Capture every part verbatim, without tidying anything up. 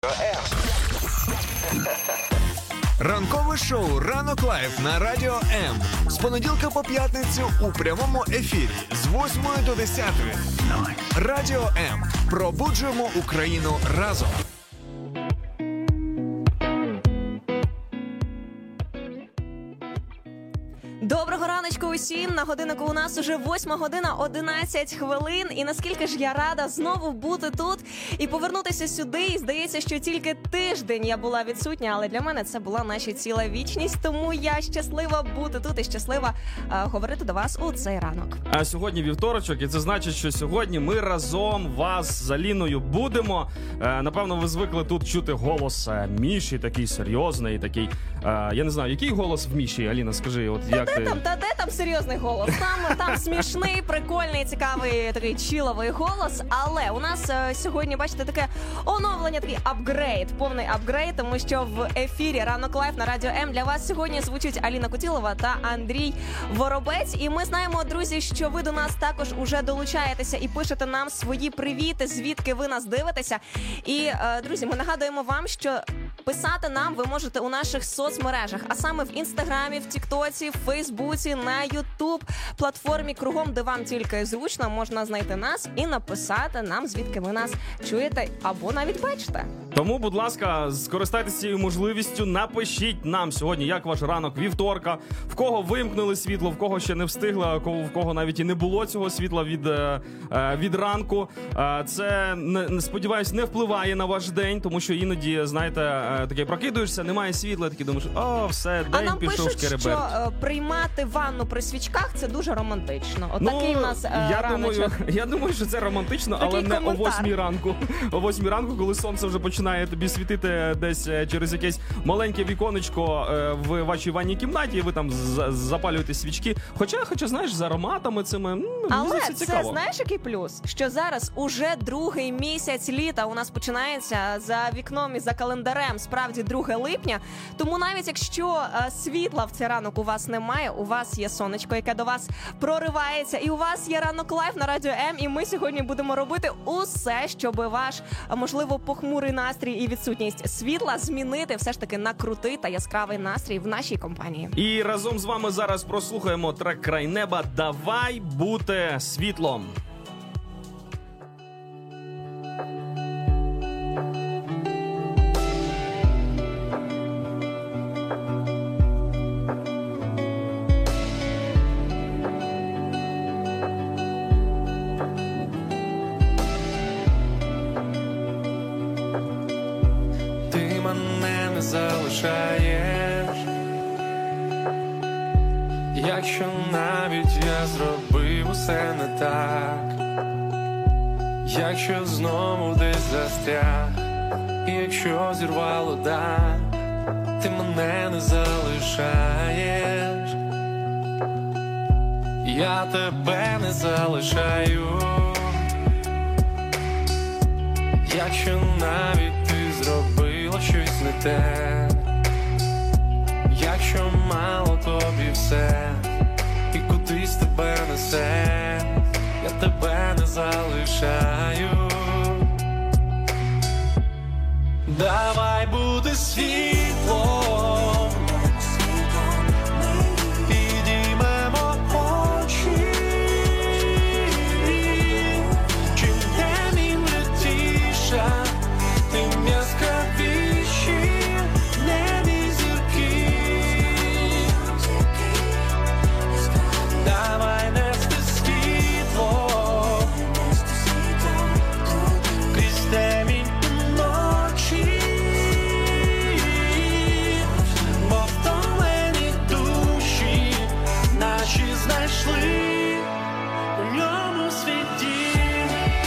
Ранкове шоу «Ранок Лайф» на Радіо М. З понеділка по п'ятницю у прямому ефірі з восьмої до десятої. Радіо М. Пробуджуємо Україну разом. Доброго раночку усім. На годиннику у нас уже восьма година одинадцять хвилин. І наскільки ж я рада знову бути тут і повернутися сюди. І здається, що тільки тиждень я була відсутня, але для мене це була наша ціла вічність. Тому я щаслива бути тут і щаслива е, говорити до вас у цей ранок. А сьогодні вівторочок, і це значить, що сьогодні ми разом вас з Аліною будемо. Е, напевно, ви звикли тут чути голос е, Міші, такий серйозний, такий, е, я не знаю, який голос в Міші, Аліна, скажи, от Та як де ти... там, та де там серйозний голос? Там, там смішний, прикольний, цікавий, такий чиловий голос. Але у нас е, сьогодні, бачите, таке оновлення, такий апгрейд, повний апгрейд, тому що в ефірі «Ранок Лайф» на Радіо М для вас сьогодні звучить Аліна Кутілова та Андрій Воробець. І ми знаємо, друзі, що ви до нас також уже долучаєтеся і пишете нам свої привіти, звідки ви нас дивитеся. І, е, друзі, ми нагадуємо вам, що писати нам ви можете у наших соцмережах, а саме в Інстаграмі, в Тіктоці, в Фейсбуці, на Ютуб, платформі кругом, де вам тільки зручно, можна знайти нас і написати нам, звідки ви нас чуєте або навіть бачите. Тому, будь ласка, скористайтеся цією можливістю, напишіть нам сьогодні, як ваш ранок вівторка, в кого вимкнули світло, в кого ще не встигли, в кого навіть і не було цього світла від, від ранку. Це, сподіваюсь, не впливає на ваш день, тому що іноді, знаєте, таке прокидуєшся, немає світла, такий думаєш, о, все, день а пішов шкереберть. А нам пишуть, що е, приймати ванну при свічках – це дуже романтично. Отакий ну, у нас е, я раночок. думаю, я думаю, що це романтично, такий але не коментар. о восьмій ранку. О восьмій ранку, коли сонце вже починає тобі світити десь через якесь маленьке віконечко е, в вашій ванній кімнаті, і ви там з- запалюєте свічки. Хоча, хоча, знаєш, з ароматами цими, м, Але це це, цікаво. знаєш, який плюс? Що зараз уже другий місяць літа у нас починається за вікном і за календарем, справді друге липня. Тому навіть якщо е, світла в цей ранок у вас немає, у вас є сонечко, яке до вас проривається, і у вас є ранок лайф на Радіо М, і ми сьогодні будемо робити усе, щоб ваш, можливо, похмурий настрій і відсутність світла змінити все ж таки на крутий та яскравий настрій в нашій компанії. І разом з вами зараз прослухаємо трек «Край неба» «Давай бути світлом». Залишаєш, якщо навіть я зробив усе не так, якщо знову десь застряг, і якщо зірвало дах, ти мене не залишаєш, я тебе не залишаю, якщо навіть ти зробила щось не те, якщо мало тобі все, і кудись тебе несе, я тебе не залишаю. Давай бути світлом, підіймемо очі, чим темінь летіша, тим яскравіші небі зірки. Давай нести світло крізь темінь ночі, бо втомлені душі наші знайшли у ньому свій дім.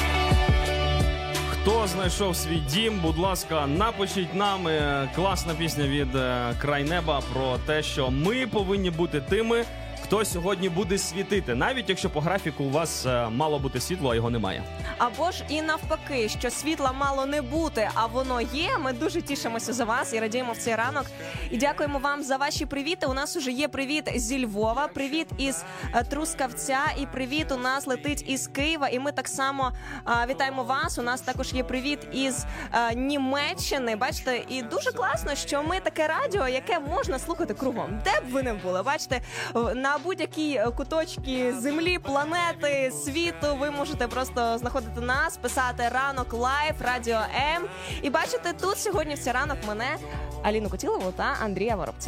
Хто знайшов свій дім, будь ласка, напишіть нам. Класна пісня від «Край неба» про те, що ми повинні бути тими, хто хто сьогодні буде світити, навіть якщо по графіку у вас е, мало бути світло, а його немає. Або ж і навпаки, що світла мало не бути, а воно є. Ми дуже тішимося за вас і радіємо в цей ранок. І дякуємо вам за ваші привіти. У нас уже є привіт зі Львова, привіт із е, Трускавця і привіт у нас летить із Києва. І ми так само е, вітаємо вас. У нас також є привіт із е, Німеччини. Бачите, і дуже класно, що ми таке радіо, яке можна слухати кругом. Де б ви не були, бачите, на будь-якій куточки землі, планети, світу ви можете просто знаходити нас, писати ранок лайв, радіо М. І бачите, тут сьогодні в цей ранок мене, Аліну Котілову та Андрія Воробця.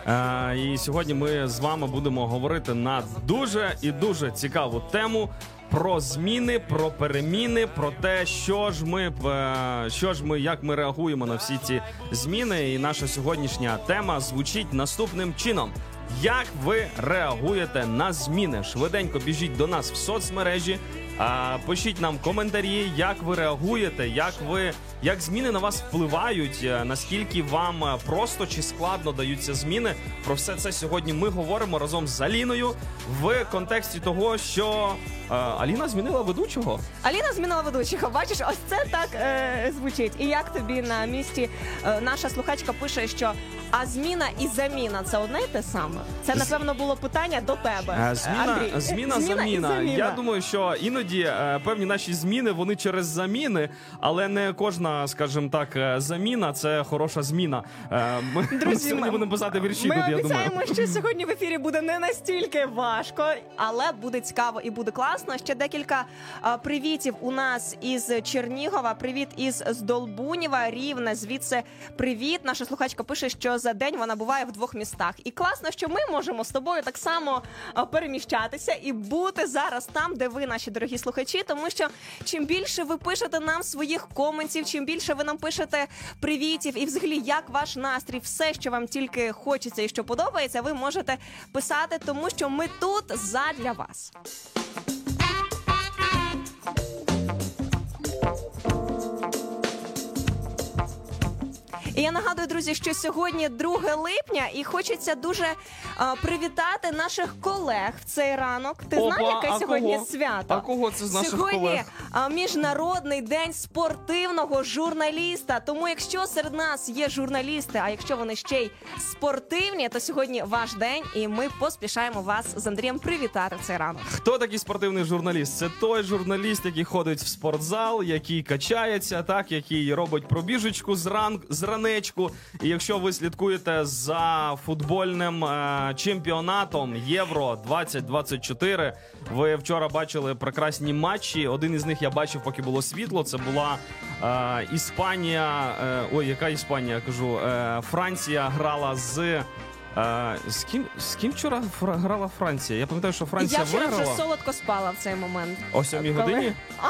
Е, і сьогодні ми з вами будемо говорити на дуже і дуже цікаву тему про зміни, про переміни, про те, що ж ми, е, що ж ми, як ми реагуємо на всі ці зміни. І наша сьогоднішня тема звучить наступним чином. Як ви реагуєте на зміни? Швиденько біжіть до нас в соцмережі, а, пишіть нам коментарі, як ви реагуєте, як ви, як зміни на вас впливають, наскільки вам просто чи складно даються зміни. Про все це сьогодні ми говоримо разом з Аліною в контексті того, що а, Аліна змінила ведучого. Аліна змінила ведучого. Бачиш, ось це так е, звучить. І як тобі на місці е, наша слухачка пише, що а зміна і заміна – це одне й те саме? Це, напевно, було питання до тебе, Зміна, Андрій. зміна, зміна, заміна. і заміна. Я думаю, що іноді е, певні наші зміни, вони через заміни, але не кожна, скажімо так, е, заміна – це хороша зміна. Е, Ми Друзі, сьогодні ми- будемо писати вірші Ми тут, я обіцяємо, думаю. що сьогодні в ефірі буде не настільки важко, але буде цікаво і буде класно. Ще декілька а, привітів у нас із Чернігова, привіт із Здолбуніва, Рівне, звідси привіт. Наша слухачка пише, що за день вона буває в двох містах. І класно, що ми можемо з тобою так само а, переміщатися і бути зараз там, де ви, наші дорогі слухачі, тому що чим більше ви пишете нам своїх коментів, чим більше ви нам пишете привітів і взагалі як ваш настрій, все, що вам тільки хочеться і що подобається, ви можете писати, тому що ми тут задля вас. І я нагадую, друзі, що сьогодні друге липня і хочеться дуже а, привітати наших колег в цей ранок. Ти Опа, знаєш, яке а сьогодні кого? свято? А кого це з наших сьогодні, колег? а, Міжнародний день спортивного журналіста. Тому якщо серед нас є журналісти, а якщо вони ще й спортивні, то сьогодні ваш день, і ми поспішаємо вас з Андрієм привітати в цей ранок. Хто такий спортивний журналіст? Це той журналіст, який ходить в спортзал, який качається, так, який робить пробіжечку зран... зранечку. І якщо ви слідкуєте за футбольним е... чемпіонатом Євро двадцять двадцять чотири, ви вчора бачили прекрасні матчі. Один із них я бачив, поки було світло. Це була е... Іспанія, е... ой, яка Іспанія, кажу, е... Франція грала з... А, з ким з ким вчора фра- грала Франція? Я пам'ятаю, що Франція Я вчора виграла. вже солодко спала в цей момент. О сьомій Коли- годині?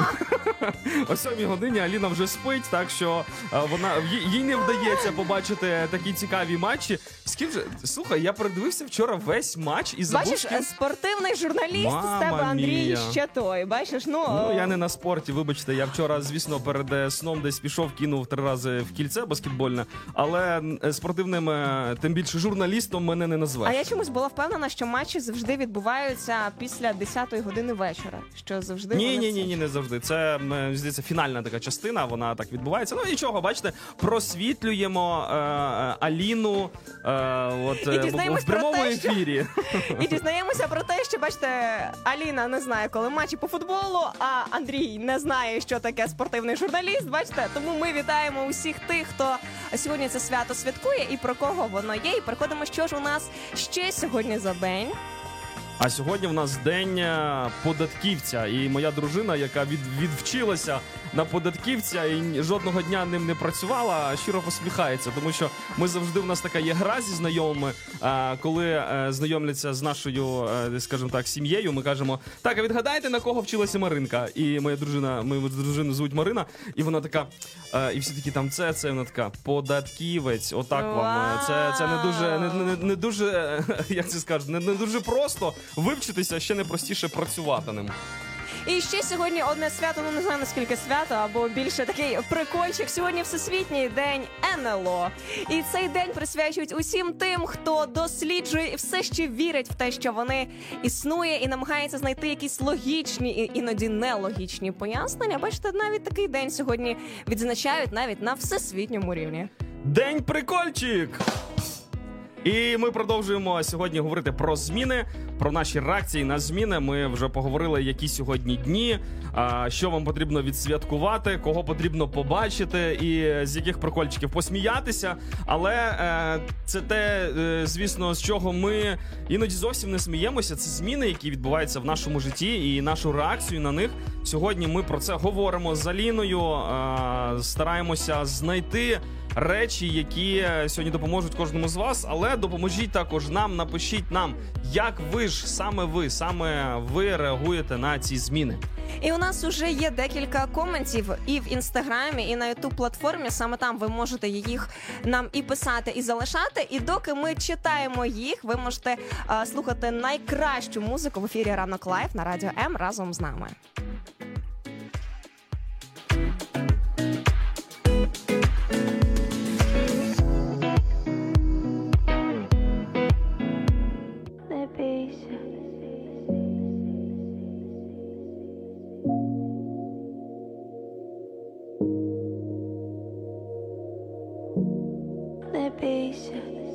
О сьомій годині Аліна вже спить, так що а, вона їй, їй не вдається побачити такі цікаві матчі. З ким же? Слухай, я передивився вчора весь матч і забув, Бачиш, з ким... спортивний журналіст Мама з тебе, Андрій, мія. ще той. Бачиш, ну... Ну, я не на спорті, вибачте. Я вчора, звісно, перед е, сном десь пішов, кинув три рази в кільце баскетбольне, але е, спортивним, е, тим більше журналістом мене не назвеш. А я чомусь була впевнена, що матчі завжди відбуваються після десятої години вечора. Що завжди Ні, вони ні, в ні, цей ні, не завжди. Це, м, здається, фінальна така частина, вона так відбувається. Ну нічого, бачите, просвітлюємо е, е, Аліну е, от, е, в, дізнаємось в прямому про те, що- ефірі. І дізнаємося про те, що, бачите, Аліна не знає, коли матчі по футболу, а Андрій не знає, що таке спортивний журналіст. Бачите, тому ми вітаємо усіх тих, хто сьогодні це свято святкує і про кого воно є. І переходимо, що ж у нас ще сьогодні за день. А сьогодні в нас день е, податківця. І моя дружина, яка від, відвчилася на податківця і жодного дня ним не працювала, щиро посміхається. Тому що ми завжди, у нас така є гра зі знайомими, е, коли е, знайомляться з нашою, е, скажімо так, сім'єю, ми кажемо, так, а відгадайте, на кого вчилася Маринка? І моя дружина, мою дружину звуть Марина, і вона така, е, і всі такі там, це, це, вона така, податківець, отак вам. Це, це не дуже, не, не, не дуже, як це скажуть, не, не дуже просто вивчитися, ще не простіше працювати ним. І ще сьогодні одне свято, ну не знаю наскільки свято, або більше такий прикольчик. Сьогодні Всесвітній день ен ел о. І цей день присвячують усім тим, хто досліджує і все ще вірить в те, що вони існує, і намагається знайти якісь логічні і іноді нелогічні пояснення. Бачите, навіть такий день сьогодні відзначають навіть на всесвітньому рівні. День прикольчик! І ми продовжуємо сьогодні говорити про зміни, про наші реакції на зміни. Ми вже поговорили, які сьогодні дні, що вам потрібно відсвяткувати, кого потрібно побачити і з яких прикольчиків посміятися. Але це те, звісно, з чого ми іноді зовсім не сміємося. Це зміни, які відбуваються в нашому житті і нашу реакцію на них. Сьогодні ми про це говоримо з Аліною, стараємося знайти речі, які сьогодні допоможуть кожному з вас, але допоможіть також нам, напишіть нам, як ви ж, саме ви, саме ви реагуєте на ці зміни. І у нас вже є декілька коментів і в Інстаграмі, і на Ютуб-платформі. Саме там ви можете їх нам і писати, і залишати. І доки ми читаємо їх, ви можете а, слухати найкращу музику в ефірі «Ранок Лайв» на Радіо М разом з нами. Не бійся,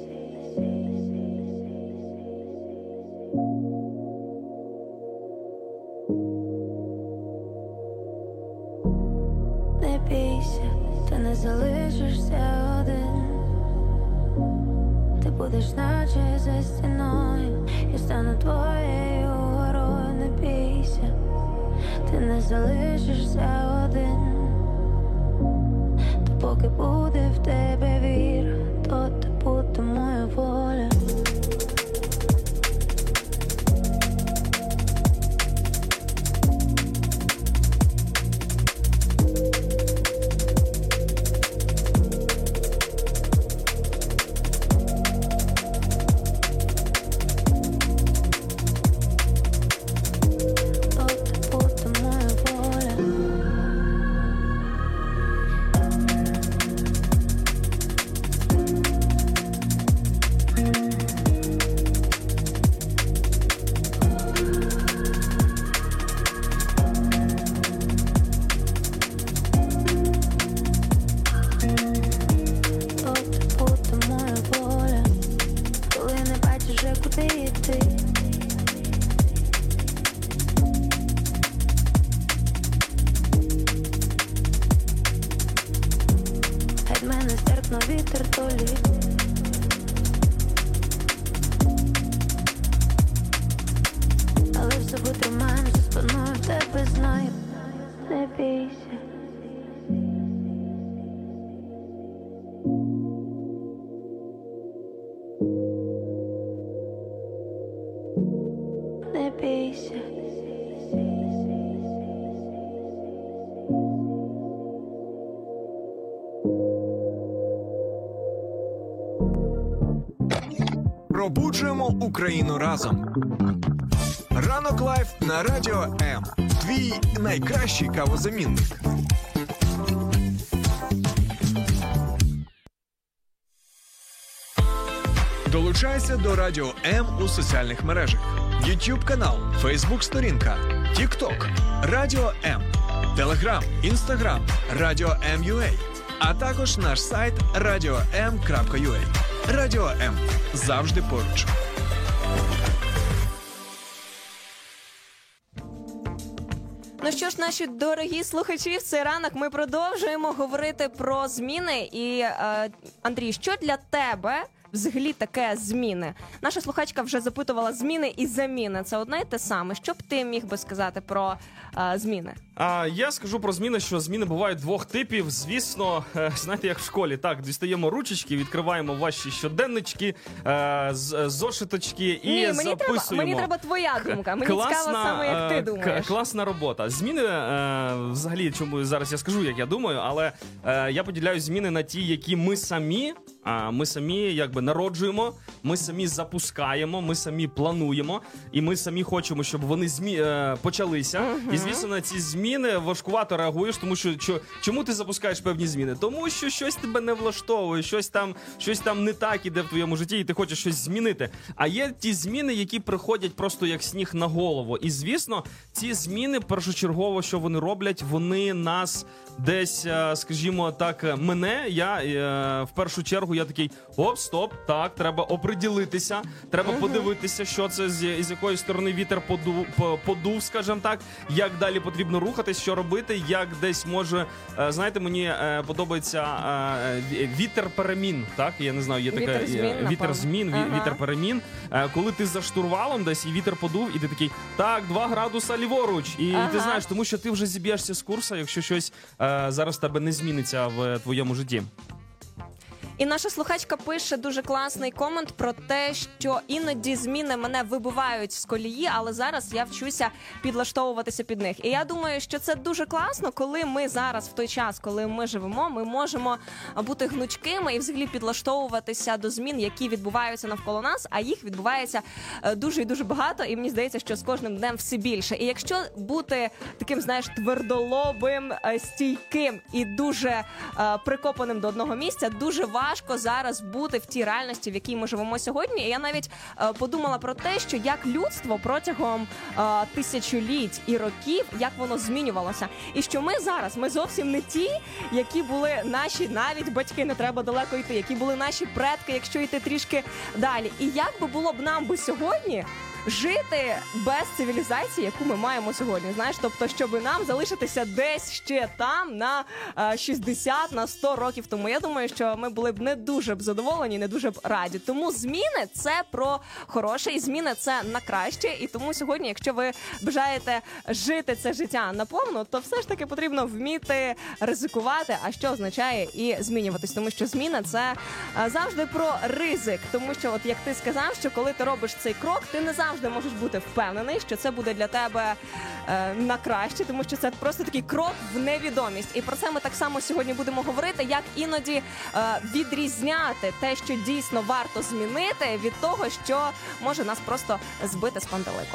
не бійся, ти не залишишся один. Ти будеш наче за стіною, я стану твоєю горою. Не бійся, ти не залишишся один. То поки буде в тебе віра, то ти буде моя воля. Вітер то літ, але все витримаємо, за спиною тебе знаю. Не бійся, не бійся. Пробуджуємо Україну разом. Ранок Лайв на Радіо М. Твій найкращий кавозамінник. Долучайся до Радіо М у соціальних мережах. YouTube канал, Facebook сторінка, TikTok, Радіо М, Telegram, Instagram, Радіо М.ua, а також наш сайт радіо ем крапка ю а. Радіо М. Завжди поруч. Ну що ж, наші дорогі слухачі, в цей ранок ми продовжуємо говорити про зміни. І, е, Андрій, що для тебе взагалі таке зміни? Наша слухачка вже запитувала зміни і заміни. Це одне й те саме. Що б ти міг би сказати про е, зміни? А, я скажу про зміни, що зміни бувають двох типів. Звісно, е, знаєте, як в школі. Так, дістаємо ручечки, відкриваємо ваші щоденнички, е, з, зошиточки і Ні, мені записуємо. Треба, мені треба твоя думка. Мені Класна, цікаво саме, як ти думаєш. Класна робота. Зміни, е, взагалі, чому зараз я скажу, як я думаю, але е, я поділяю зміни на ті, які ми самі А ми самі якби народжуємо, ми самі запускаємо, ми самі плануємо, і ми самі хочемо, щоб вони змі... е, почалися. Uh-huh. І, звісно, на ці зміни важкувато реагуєш, тому що, що чому ти запускаєш певні зміни? Тому що щось тебе не влаштовує, щось там, щось там не так іде в твоєму житті, і ти хочеш щось змінити. А є ті зміни, які приходять просто як сніг на голову. І, звісно, ці зміни, першочергово, що вони роблять, вони нас десь, скажімо так, мене, я в першу чергу я такий, оп, стоп, так, треба оприділитися, треба uh-huh. подивитися, що це, з, з якої сторони вітер подув, подув, скажімо так, як далі потрібно рухатись, що робити, як десь може, знаєте, мені подобається вітер перемін, так, я не знаю, є така, вітер змін, вітер змін, ага. вітер перемін, коли ти за штурвалом десь і вітер подув, і ти такий, так, два градуса ліворуч, і ага. ти знаєш, тому що ти вже зіб'єшся з курсу, якщо щось зараз в тебе не зміниться в твоєму житті. І наша слухачка пише дуже класний комент про те, що іноді зміни мене вибивають з колії, але зараз я вчуся підлаштовуватися під них. І я думаю, що це дуже класно, коли ми зараз, в той час, коли ми живемо, ми можемо бути гнучкими і взагалі підлаштовуватися до змін, які відбуваються навколо нас, а їх відбувається дуже і дуже багато, і мені здається, що з кожним днем все більше. І якщо бути таким, знаєш, твердолобим, стійким і дуже прикопаним до одного місця, дуже важко важко зараз бути в тій реальності, в якій ми живемо сьогодні. І я навіть е, подумала про те, що як людство протягом е, тисячоліть і років, як воно змінювалося. І що ми зараз, ми зовсім не ті, які були наші навіть батьки, не треба далеко йти, які були наші предки, якщо йти трішки далі. І як би було б нам би сьогодні жити без цивілізації, яку ми маємо сьогодні, знаєш, тобто, щоб нам залишитися десь ще там на шістдесят, на сто років тому. Я думаю, що ми були б не дуже б задоволені, не дуже б раді. Тому зміни – це про хороше, і зміни – це на краще. І тому сьогодні, якщо ви бажаєте жити це життя наповну, то все ж таки потрібно вміти ризикувати, а що означає і змінюватись. Тому що зміна – це завжди про ризик. Тому що, от як ти сказав, що коли ти робиш цей крок, ти не завжди можеш бути впевнений, що це буде для тебе е, на краще, тому що це просто такий крок в невідомість. І про це ми так само сьогодні будемо говорити, як іноді е, відрізняти те, що дійсно варто змінити, від того, що може нас просто збити з пантелику.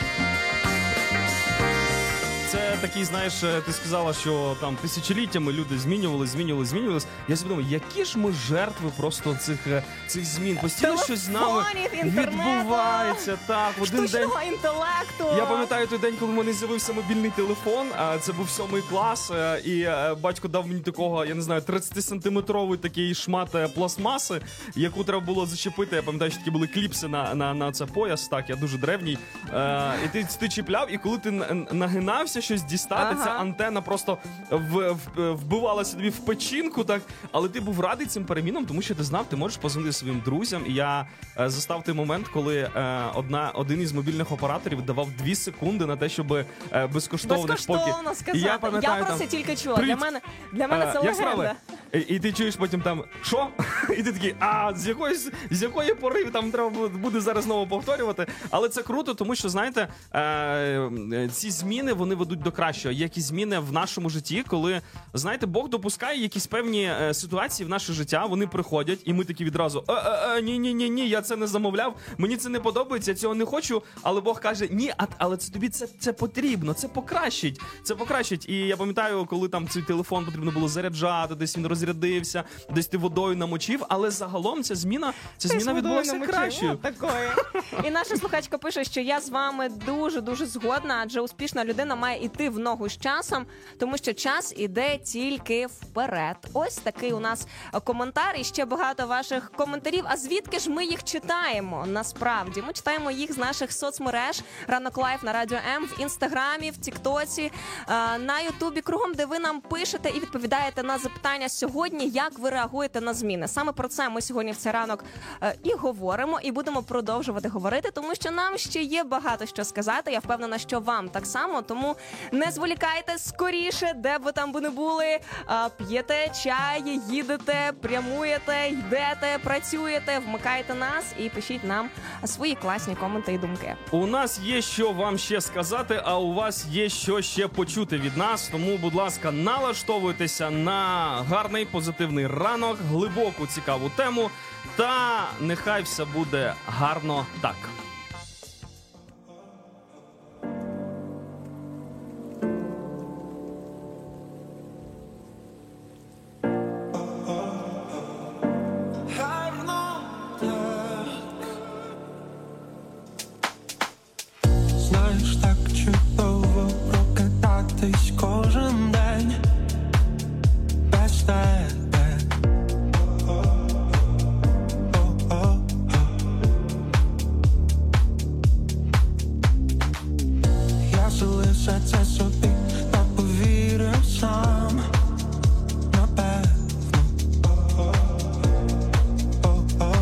Це такий, знаєш, ти сказала, що там тисячоліттями люди змінювали, змінювали, змінювались. Я собі думаю, які ж ми жертви просто цих, цих змін. Постійно щось з нами відбувається. Так, в один штучного день... інтелекту. Я пам'ятаю той день, коли в мене з'явився мобільний телефон, це був сьомий клас, і батько дав мені такого, я не знаю, тридцятисантиметровий такий шмат пластмаси, яку треба було зачепити. Я пам'ятаю, що такі були кліпси на, на, на це пояс, так, я дуже древній. І ти, ти чіпляв, і коли ти нагинався, щось дістати, ага. ця антена просто в, в, вбивалася тобі в печінку, так, але ти був радий цим перемінам, тому що ти знав, ти можеш позвонити своїм друзям, і я е, застав той момент, коли е, одна, один із мобільних операторів давав дві секунди на те, щоб е, безкоштовно, безкоштовно поки... сказати. Я, пам'ятаю, я про це там, тільки чула, для мене, для мене це е, легенда. І, і ти чуєш потім там, що? І ти такий, а, з якоїсь, з якої пори там треба буде зараз знову повторювати, але це круто, тому що, знаєте, е, ці зміни, вони ведуть до кращого. Є якісь зміни в нашому житті, коли, знаєте, Бог допускає якісь певні е, ситуації в наше життя, вони приходять, і ми такі відразу, е, е, е, ні, ні, ні, ні, я це не замовляв, мені це не подобається, я цього не хочу, але Бог каже, ні, а, але це тобі це, це потрібно, це покращить, це покращить. І я пам'ятаю, коли там цей телефон потрібно було заряджати, десь він розрядився, десь ти водою намочив, але загалом ця зміна, ця зміна відбулася краще. І наша слухачка пише, що я з вами дуже-дуже згодна, адже успішна людина має йти в ногу з часом, тому що час іде тільки вперед. Ось такий у нас коментар і ще багато ваших коментарів. А звідки ж ми їх читаємо? Насправді, ми читаємо їх з наших соцмереж Ранок Лайф на Радіо М, в Інстаграмі, в Тіктоці, на Ютубі, кругом, де ви нам пишете і відповідаєте на запитання сьогодні, як ви реагуєте на зміни. Саме про це ми сьогодні в цей ранок і говоримо, і будемо продовжувати говорити, тому що нам ще є багато що сказати. Я впевнена, що вам так само, тому Не зволікайте скоріше, де б ви там би не були. А, п'єте чай, їдете, прямуєте, йдете, працюєте, вмикайте нас і пишіть нам свої класні коменти і думки. У нас є що вам ще сказати, а у вас є що ще почути від нас. Тому, будь ласка, налаштовуйтеся на гарний, позитивний ранок, глибоку, цікаву тему. Та нехай все буде гарно так. Знаєш, так чудово прокидатись кожен день без тебе. О-о-о. Я залиша це собі та повірив сам, напевно. О-о-о.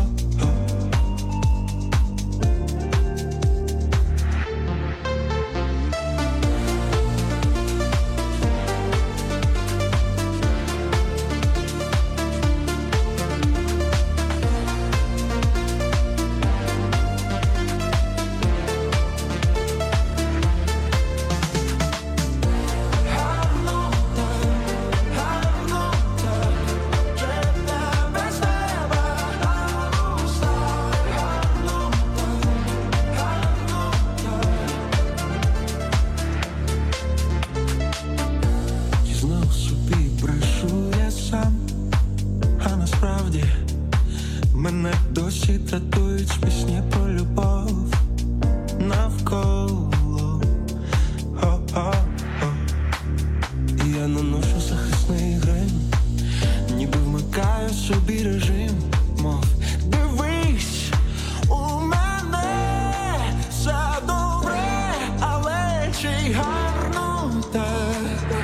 Знов собі брешу я сам, а насправді мене досі тратують пісні про любов навколо. О-о-о. І я наношу захисний грим, ніби вмикаю собі режим, мов дивись, у мене все добре, але чи гарно так?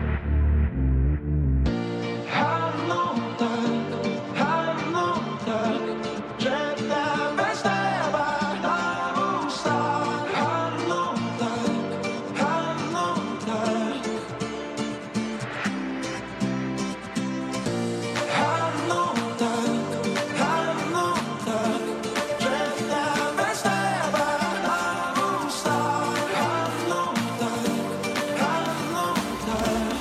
Гарно так, гарно так, життя без тебе на вустах. Гарно так, гарно так. Гарно так, гарно так, життя без тебе на вустах. Гарно так, гарно так.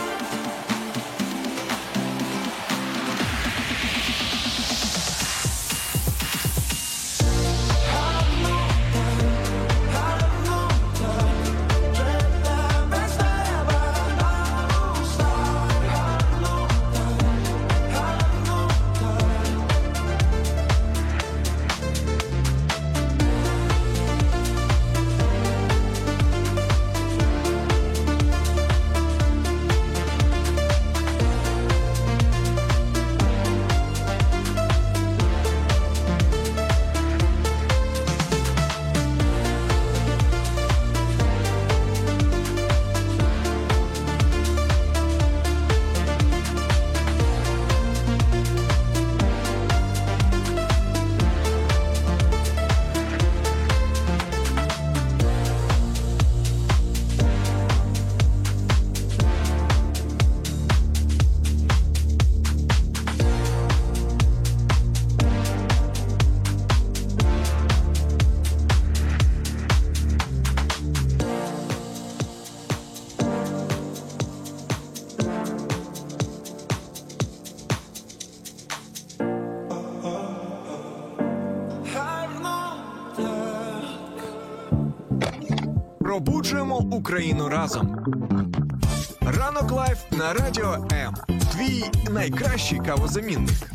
Пробуджуємо Україну разом. Ранок лайф на Радіо М. Твій найкращий кавозамінник.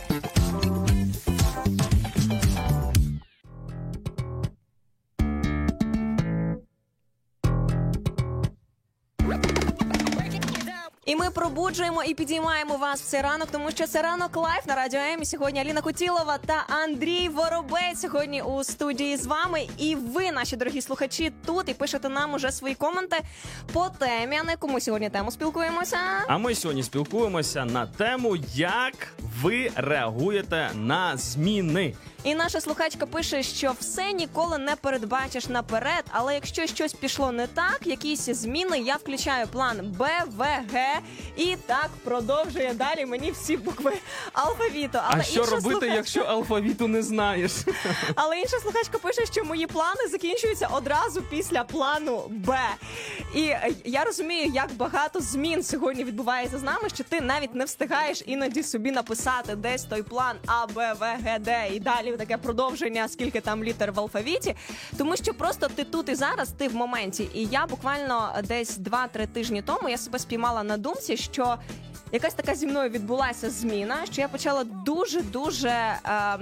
І ми пробуджуємо і підіймаємо вас в цей ранок, тому що це ранок лайф на Радіо М. І сьогодні Аліна Кутілова та Андрій Воробець сьогодні у студії з вами. І ви, наші дорогі слухачі, тут і пишете нам уже свої коменти по темі, на яку ми сьогодні тему спілкуємося. А ми сьогодні спілкуємося на тему, як ви реагуєте на зміни. І наша слухачка пише, що все ніколи не передбачиш наперед, але якщо щось пішло не так, якісь зміни, я включаю план Б, В, Г і так продовжує далі мені всі букви алфавіту. Але А що інша робити, слухачка... якщо алфавіту не знаєш? Але інша слухачка пише, що мої плани закінчуються одразу після плану Б. І я розумію, як багато змін сьогодні відбувається з нами, що ти навіть не встигаєш іноді собі написати десь той план А, Б, В, Г, Д і далі таке продовження, скільки там літер в алфавіті. Тому що просто ти тут і зараз, ти в моменті. І я буквально десь два-три тижні тому я себе спіймала на думці, що якась така зі мною відбулася зміна, що я почала дуже-дуже е,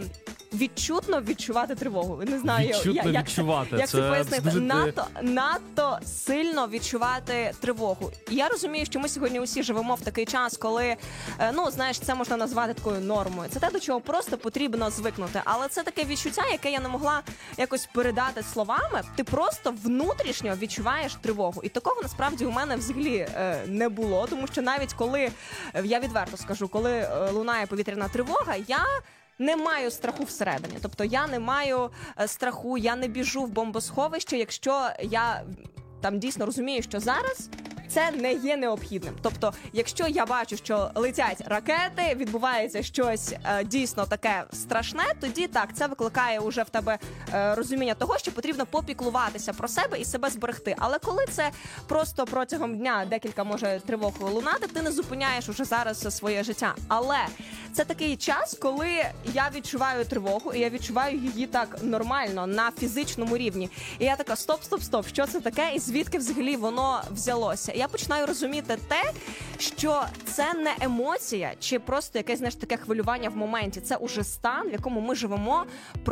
відчутно відчувати тривогу. Не знаю, Відчутно я, як, відчувати. як це, це це пояснити. дуже... Надто, надто сильно відчувати тривогу. І я розумію, що ми сьогодні усі живемо в такий час, коли, е, ну, знаєш, це можна назвати такою нормою. Це те, до чого просто потрібно звикнути. Але це таке відчуття, яке я не могла якось передати словами. Ти просто внутрішньо відчуваєш тривогу. І такого, насправді, у мене взагалі е, не було. Тому що навіть коли, я відверто скажу, коли е, лунає повітряна тривога, я не маю страху всередині. Тобто я не маю е, страху, я не біжу в бомбосховище, якщо я там дійсно розумію, що зараз це не є необхідним. Тобто, якщо я бачу, що летять ракети, відбувається щось е, дійсно таке страшне, тоді так, це викликає уже в тебе е, розуміння того, що потрібно попіклуватися про себе і себе зберегти. Але коли це просто протягом дня декілька може тривог лунати, ти не зупиняєш уже зараз своє життя. Але це такий час, коли я відчуваю тривогу, і я відчуваю її так нормально, на фізичному рівні. І я така, стоп, стоп, стоп, що це таке і звідки взагалі воно взялося? Я починаю розуміти те, що це не емоція чи просто якесь, знаєш, таке хвилювання в моменті. Це уже стан, в якому ми живемо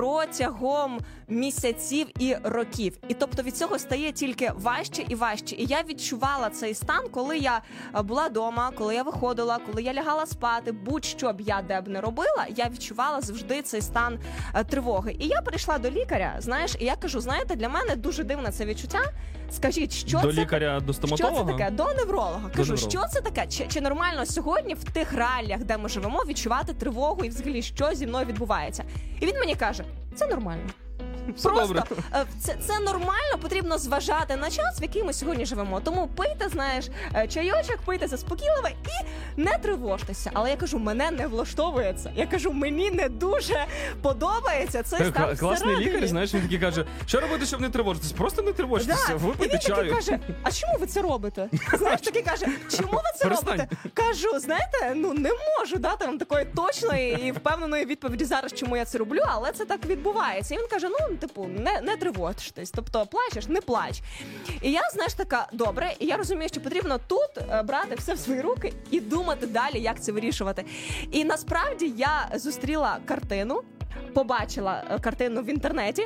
протягом місяців і років. І тобто від цього стає тільки важче і важче. І я відчувала цей стан, коли я була вдома, коли я виходила, коли я лягала спати, будь-що б я де б не робила, я відчувала завжди цей стан е, тривоги. І я прийшла до лікаря, знаєш, і я кажу, знаєте, для мене дуже дивне це відчуття. Скажіть, що до це лікаря, до стоматолога? Що це таке? До невролога. Кажу, невролога. Що це таке? Чи, чи нормально сьогодні в тих реаліях, де ми живемо, відчувати тривогу і взагалі, що зі мною відбувається? І він мені каже, це нормально. Все Просто добре. е, це, це нормально, потрібно зважати на час, в який ми сьогодні живемо. Тому пийте, знаєш, е, чайочок, пийте заспокійливо і не тривожтеся. Але я кажу, мене не влаштовує це. Я кажу, мені не дуже подобається цей Та, стан кла- Класний всередині. лікар, знаєш, він такий каже, що робити, щоб не тривожитись? Просто не тривожитися, Да. І випийте він такий чаю. каже, а чому ви це робите? Знаєш, такий каже, чому ви це Перестань. робите? Кажу, знаєте, ну не можу дати вам такої точної і впевненої відповіді зараз, чому я це роблю, але це так відбувається. І він каже, ну, типу, не, не тривожтесь, тобто плачеш, не плач. І я, знаєш, така, добре, і я розумію, що потрібно тут е, брати все в свої руки і думати далі, як це вирішувати. І насправді я зустріла картину, побачила е, картину в інтернеті,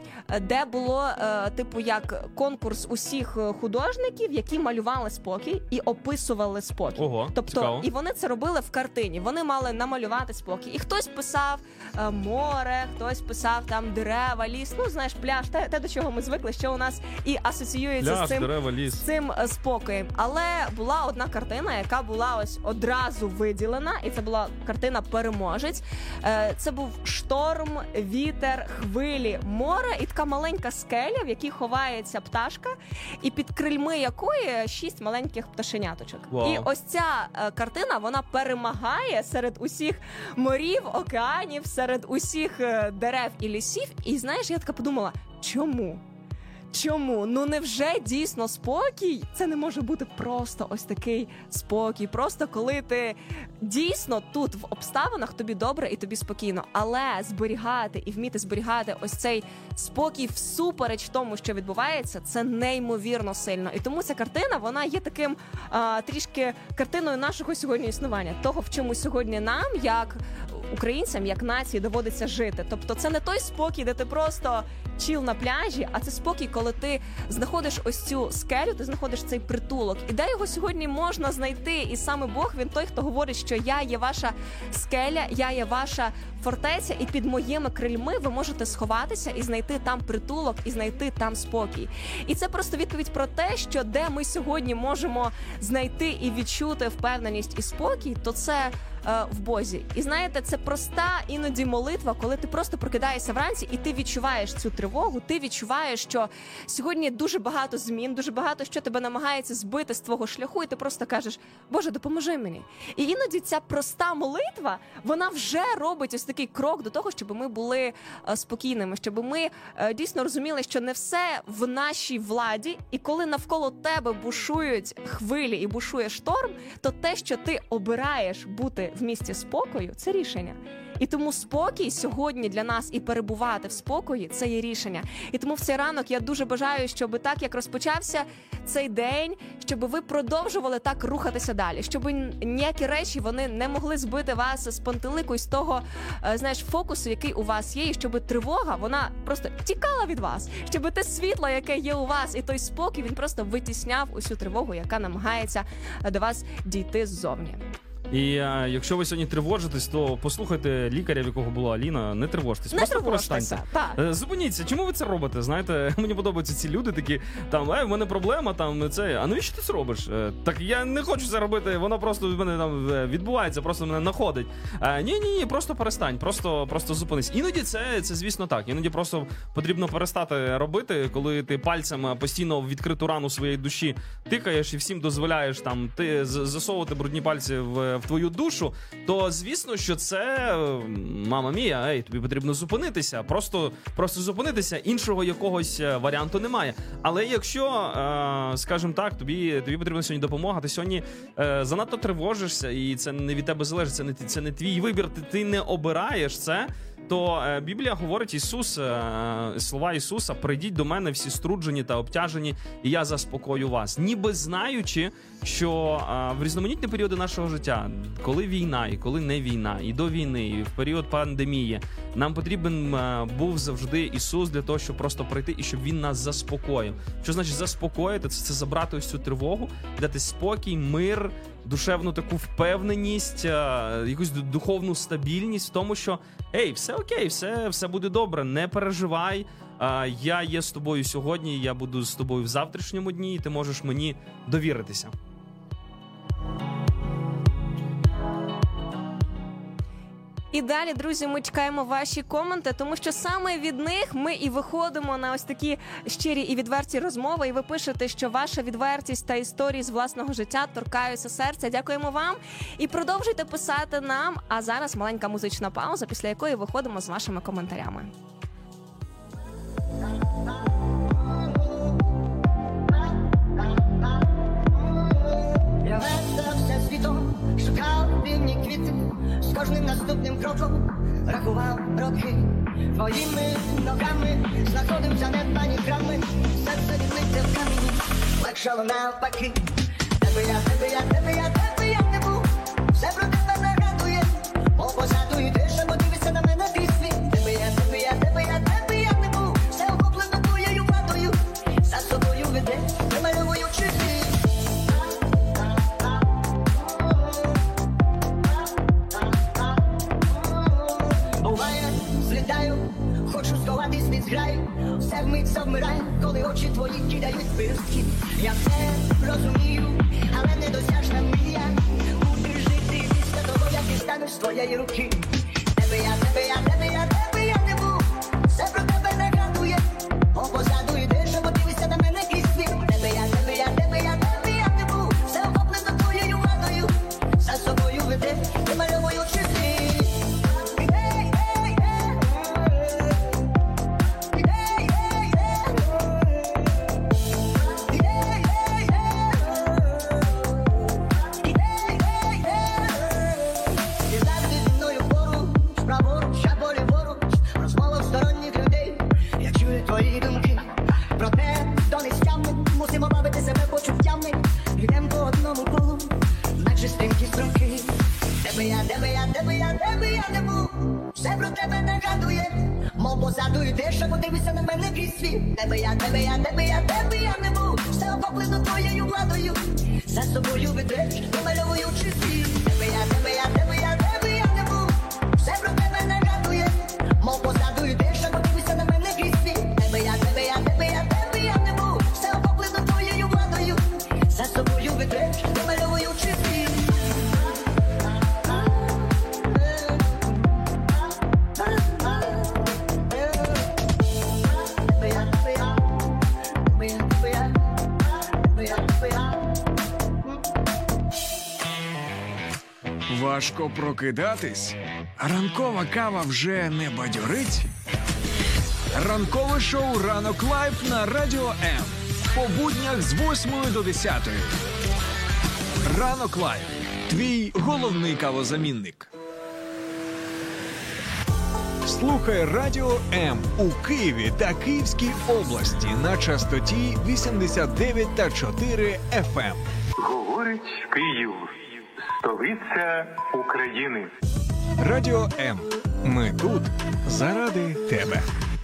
де було, е, типу, як конкурс усіх художників, які малювали спокій і описували спокій. Ого, тобто, цікаво. і вони це робили в картині. Вони мали намалювати спокій. І хтось писав е, море, хтось писав там дерева, ліс. Ну, знаєш, пляж, те, те, до чого ми звикли, що у нас і асоціюється Пляж, з цим, дерева, ліс. з цим е, спокоєм. Але була одна картина, яка була ось одразу виділена, і це була картина «Переможець». Е, це був шторм, вітер, хвилі, море і така маленька скеля, в якій ховається пташка, і під крильми якої шість маленьких пташеняточок. Вау. І ось ця е, картина, вона перемагає серед усіх морів, океанів, серед усіх е, дерев і лісів. І знаєш, я така подумала, чому? Чому? Ну невже дійсно спокій? Це не може бути просто ось такий спокій. Просто коли ти дійсно тут в обставинах тобі добре і тобі спокійно. Але зберігати і вміти зберігати ось цей спокій всупереч тому, що відбувається, це неймовірно сильно. І тому ця картина, вона є таким а, трішки картиною нашого сьогодні існування. Того, в чому сьогодні нам, як українцям, як нації, доводиться жити. Тобто це не той спокій, де ти просто чіл на пляжі, а це спокій, коли ти знаходиш ось цю скелю, ти знаходиш цей притулок. І де його сьогодні можна знайти? І саме Бог, він той, хто говорить, що я є ваша скеля, я є ваша фортеця, і під моїми крильми ви можете сховатися і знайти там притулок, і знайти там спокій. І це просто відповідь про те, що де ми сьогодні можемо знайти і відчути впевненість і спокій, то це е, в Бозі. І знаєте, це проста іноді молитва, коли ти просто прокидаєшся вранці і ти відчуваєш цю тривогу, ти відчуваєш, що сьогодні дуже багато змін, дуже багато що тебе намагається збити з твого шляху, і ти просто кажеш: Боже, допоможи мені. І іноді ця проста молитва, вона вже робить ось такий крок до того, щоб ми були е, спокійними, щоб ми е, дійсно розуміли, що не все в нашій владі, і коли навколо тебе бушують хвилі і бушує шторм, то те, що ти обираєш бути в місці спокою, це рішення. І тому спокій сьогодні для нас і перебувати в спокої – це є рішення. І тому в цей ранок я дуже бажаю, щоб так, як розпочався цей день, щоб ви продовжували так рухатися далі, щоб ніякі речі, вони не могли збити вас з пантелику і з того, знаєш, фокусу, який у вас є, і щоб тривога, вона просто тікала від вас, щоб те світло, яке є у вас, і той спокій, він просто витісняв усю тривогу, яка намагається до вас дійти ззовні. І а, якщо ви сьогодні тривожитесь, то послухайте лікаря, в якого була Аліна, не тривожтесь, не просто тривожтеся, перестаньте. так. Зупиніться, чому ви це робите? Знаєте, мені подобаються ці люди такі, там, ей, в мене проблема, там, це, а навіщо ти це робиш? Так я не хочу це робити, воно просто в мене там відбувається, просто мене находить. Ні-ні-ні, просто перестань, просто, просто зупинись. Іноді це, це, звісно, так, іноді просто потрібно перестати робити, коли ти пальцем постійно в відкриту рану своєї душі тикаєш і всім дозволяєш там ти засовувати брудні пальці в в твою душу, то звісно, що це, мама мія, ей, тобі потрібно зупинитися, просто, просто зупинитися, іншого якогось варіанту немає. Але якщо, е, скажімо так, тобі, тобі потрібна сьогодні допомога, ти сьогодні е, занадто тривожишся, і це не від тебе залежить, це не, це не твій вибір, ти, ти не обираєш це, то е, Біблія говорить, Ісус, е, слова Ісуса: прийдіть до мене всі струджені та обтяжені, і я заспокою вас. Ніби знаючи, що е, в різноманітні періоди нашого життя, коли війна, і коли не війна, і до війни, і в період пандемії, нам потрібен е, був завжди Ісус для того, щоб просто прийти і щоб Він нас заспокоїв. Що значить заспокоїти? Це, це забрати ось цю тривогу, дати спокій, мир, душевну таку впевненість, е, якусь духовну стабільність в тому, що ей, все окей, все, все буде добре, не переживай, е, я є з тобою сьогодні, я буду з тобою в завтрашньому дні, і ти можеш мені довіритися. І далі, друзі, ми чекаємо ваші коменти, тому що саме від них ми і виходимо на ось такі щирі і відверті розмови, і ви пишете, що ваша відвертість та історії з власного життя торкаються серця. Дякуємо вам і продовжуйте писати нам, а зараз маленька музична пауза, після якої виходимо з вашими коментарями. Я весело все світом, шукав дивні квіти, з кожним наступним кроком рахував роки. Твоїми ногами знаходив занедбані храми, серце відлите в камені, легшало навпаки. Де би я, де би я, де би я, де би я не був, все про тебе нагадує, бо позаду йдеш, або дивишся на мене крізь світ. Де би я, де би я, де би я, де би я не був, все охоплено твоєю владою, за собою ведеш, вимальовуючи світ. Хочу сховатись від зграю, все вмить завмирає, коли очі твої кидають пирски. Я все розумію, але недосяжна мрія бути жити після того, як дістанеш з твоєї руки. Де би я, де би я, де би я, де би я не був, все про тебе нагадує, бо позаду йдеш, або дивишся на мене крізь світ. Де би я, де би я, де би я, де би я не був, все охоплено твоєю владою, за собою ведеш, вимальовуючи світ. Позаду йдеш, або дивишся на мене крізь світ. Де би я, де би я, де би я, де би я не був, все охоплено твоєю владою, за собою ведеш, вимальовуючи світ. Де би я, де би я, де би я, де би я не був, все про тебе нагадує, мов позаду йдеш, або дивишся на мене крізь світ. Де би я, де би я, де би я, де би я не був, все охоплено твоєю владою, за собою ведеш, вимальовуючи світ. Важко прокидатись? Ранкова кава вже не бадьорить? Ранкове шоу «Ранок Лайф» на Радіо М. По буднях з восьмої до десятої. «Ранок Лайф» – твій головний кавозамінник. Слухай Радіо М у Києві та Київській області на частоті вісімдесят дев'ять та чотири еф ем. Говорить Київ, столиця України. Радіо М. Ми тут заради тебе.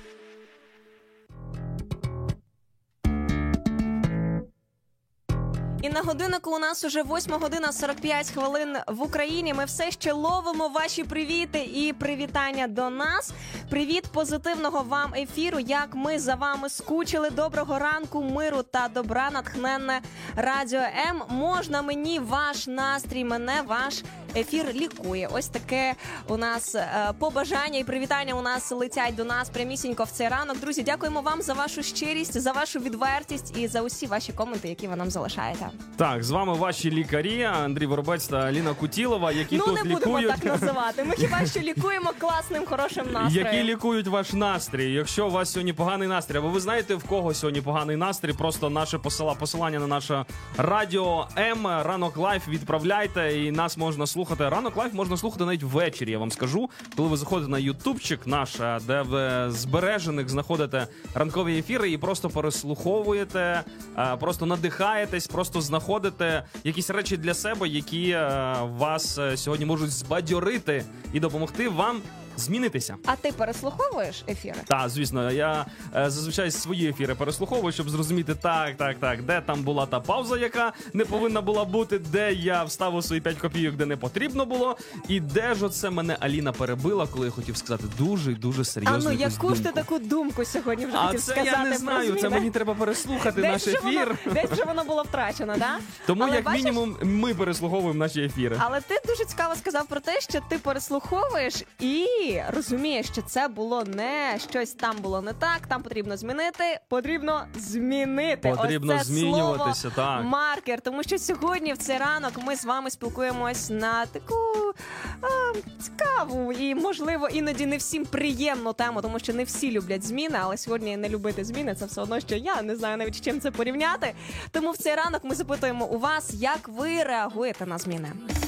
І на годиннику у нас уже восьма година сорок п'ять хвилин в Україні. Ми все ще ловимо ваші привіти і привітання до нас. Привіт позитивного вам ефіру, як ми за вами скучили. Доброго ранку, миру та добра, натхненне Радіо М. Можна мені ваш настрій, мене ваш ефір лікує. Ось таке у нас е, побажання і привітання у нас летять до нас прямісінько в цей ранок. Друзі, дякуємо вам за вашу щирість, за вашу відвертість і за усі ваші коменти, які ви нам залишаєте. Так, з вами ваші лікарі Андрій Воробець та Аліна Кутілова, які ну, тут не будемо лікують... так називати. Ми хіба що лікуємо класним, хорошим настроєм. Які лікують ваш настрій. Якщо у вас сьогодні поганий настрій, або ви знаєте, в кого сьогодні поганий настрій, просто наше посила, посилання на наше Радіо М, Ранок Лайф відправляйте, і нас можна слухати. Ранок Лайф можна слухати навіть ввечері, я вам скажу. Коли ви заходите на ютубчик наш, де в збережених знаходите ранкові ефіри і просто переслуховуєте, просто надихаєтесь, просто знаходите якісь речі для себе, які вас сьогодні можуть збадьорити і допомогти вам змінитися. А ти переслуховуєш ефіри? Так, звісно, я е, зазвичай свої ефіри переслуховую, щоб зрозуміти, так, так, так, де там була та пауза, яка не повинна була бути, де я вставив свої п'ять копійок, де не потрібно було, і де ж оце мене Аліна перебила, коли я хотів сказати дуже, дуже серйозну А ну, якусь яку ж ти думку. таку думку сьогодні вже А хотів це сказати? я не знаю, про це зміни? мені треба переслухати Десь наш вже ефір. Воно, десь вже воно було втрачено, да? Тому, Але як бачиш, мінімум, ми переслуховуємо наші ефіри. Але ти дуже цікаво сказав про те, що ти переслуховуєш і розумієш, що це було не щось там було не так, там потрібно змінити, потрібно змінити. Потрібно Ось це змінюватися, слово так. маркер, тому що сьогодні в цей ранок ми з вами спілкуємось на таку а, цікаву і, можливо, іноді не всім приємну тему, тому що не всі люблять зміни, але сьогодні не любити зміни, це все одно, що я не знаю навіть з чим це порівняти. Тому в цей ранок ми запитуємо у вас, як ви реагуєте на зміни.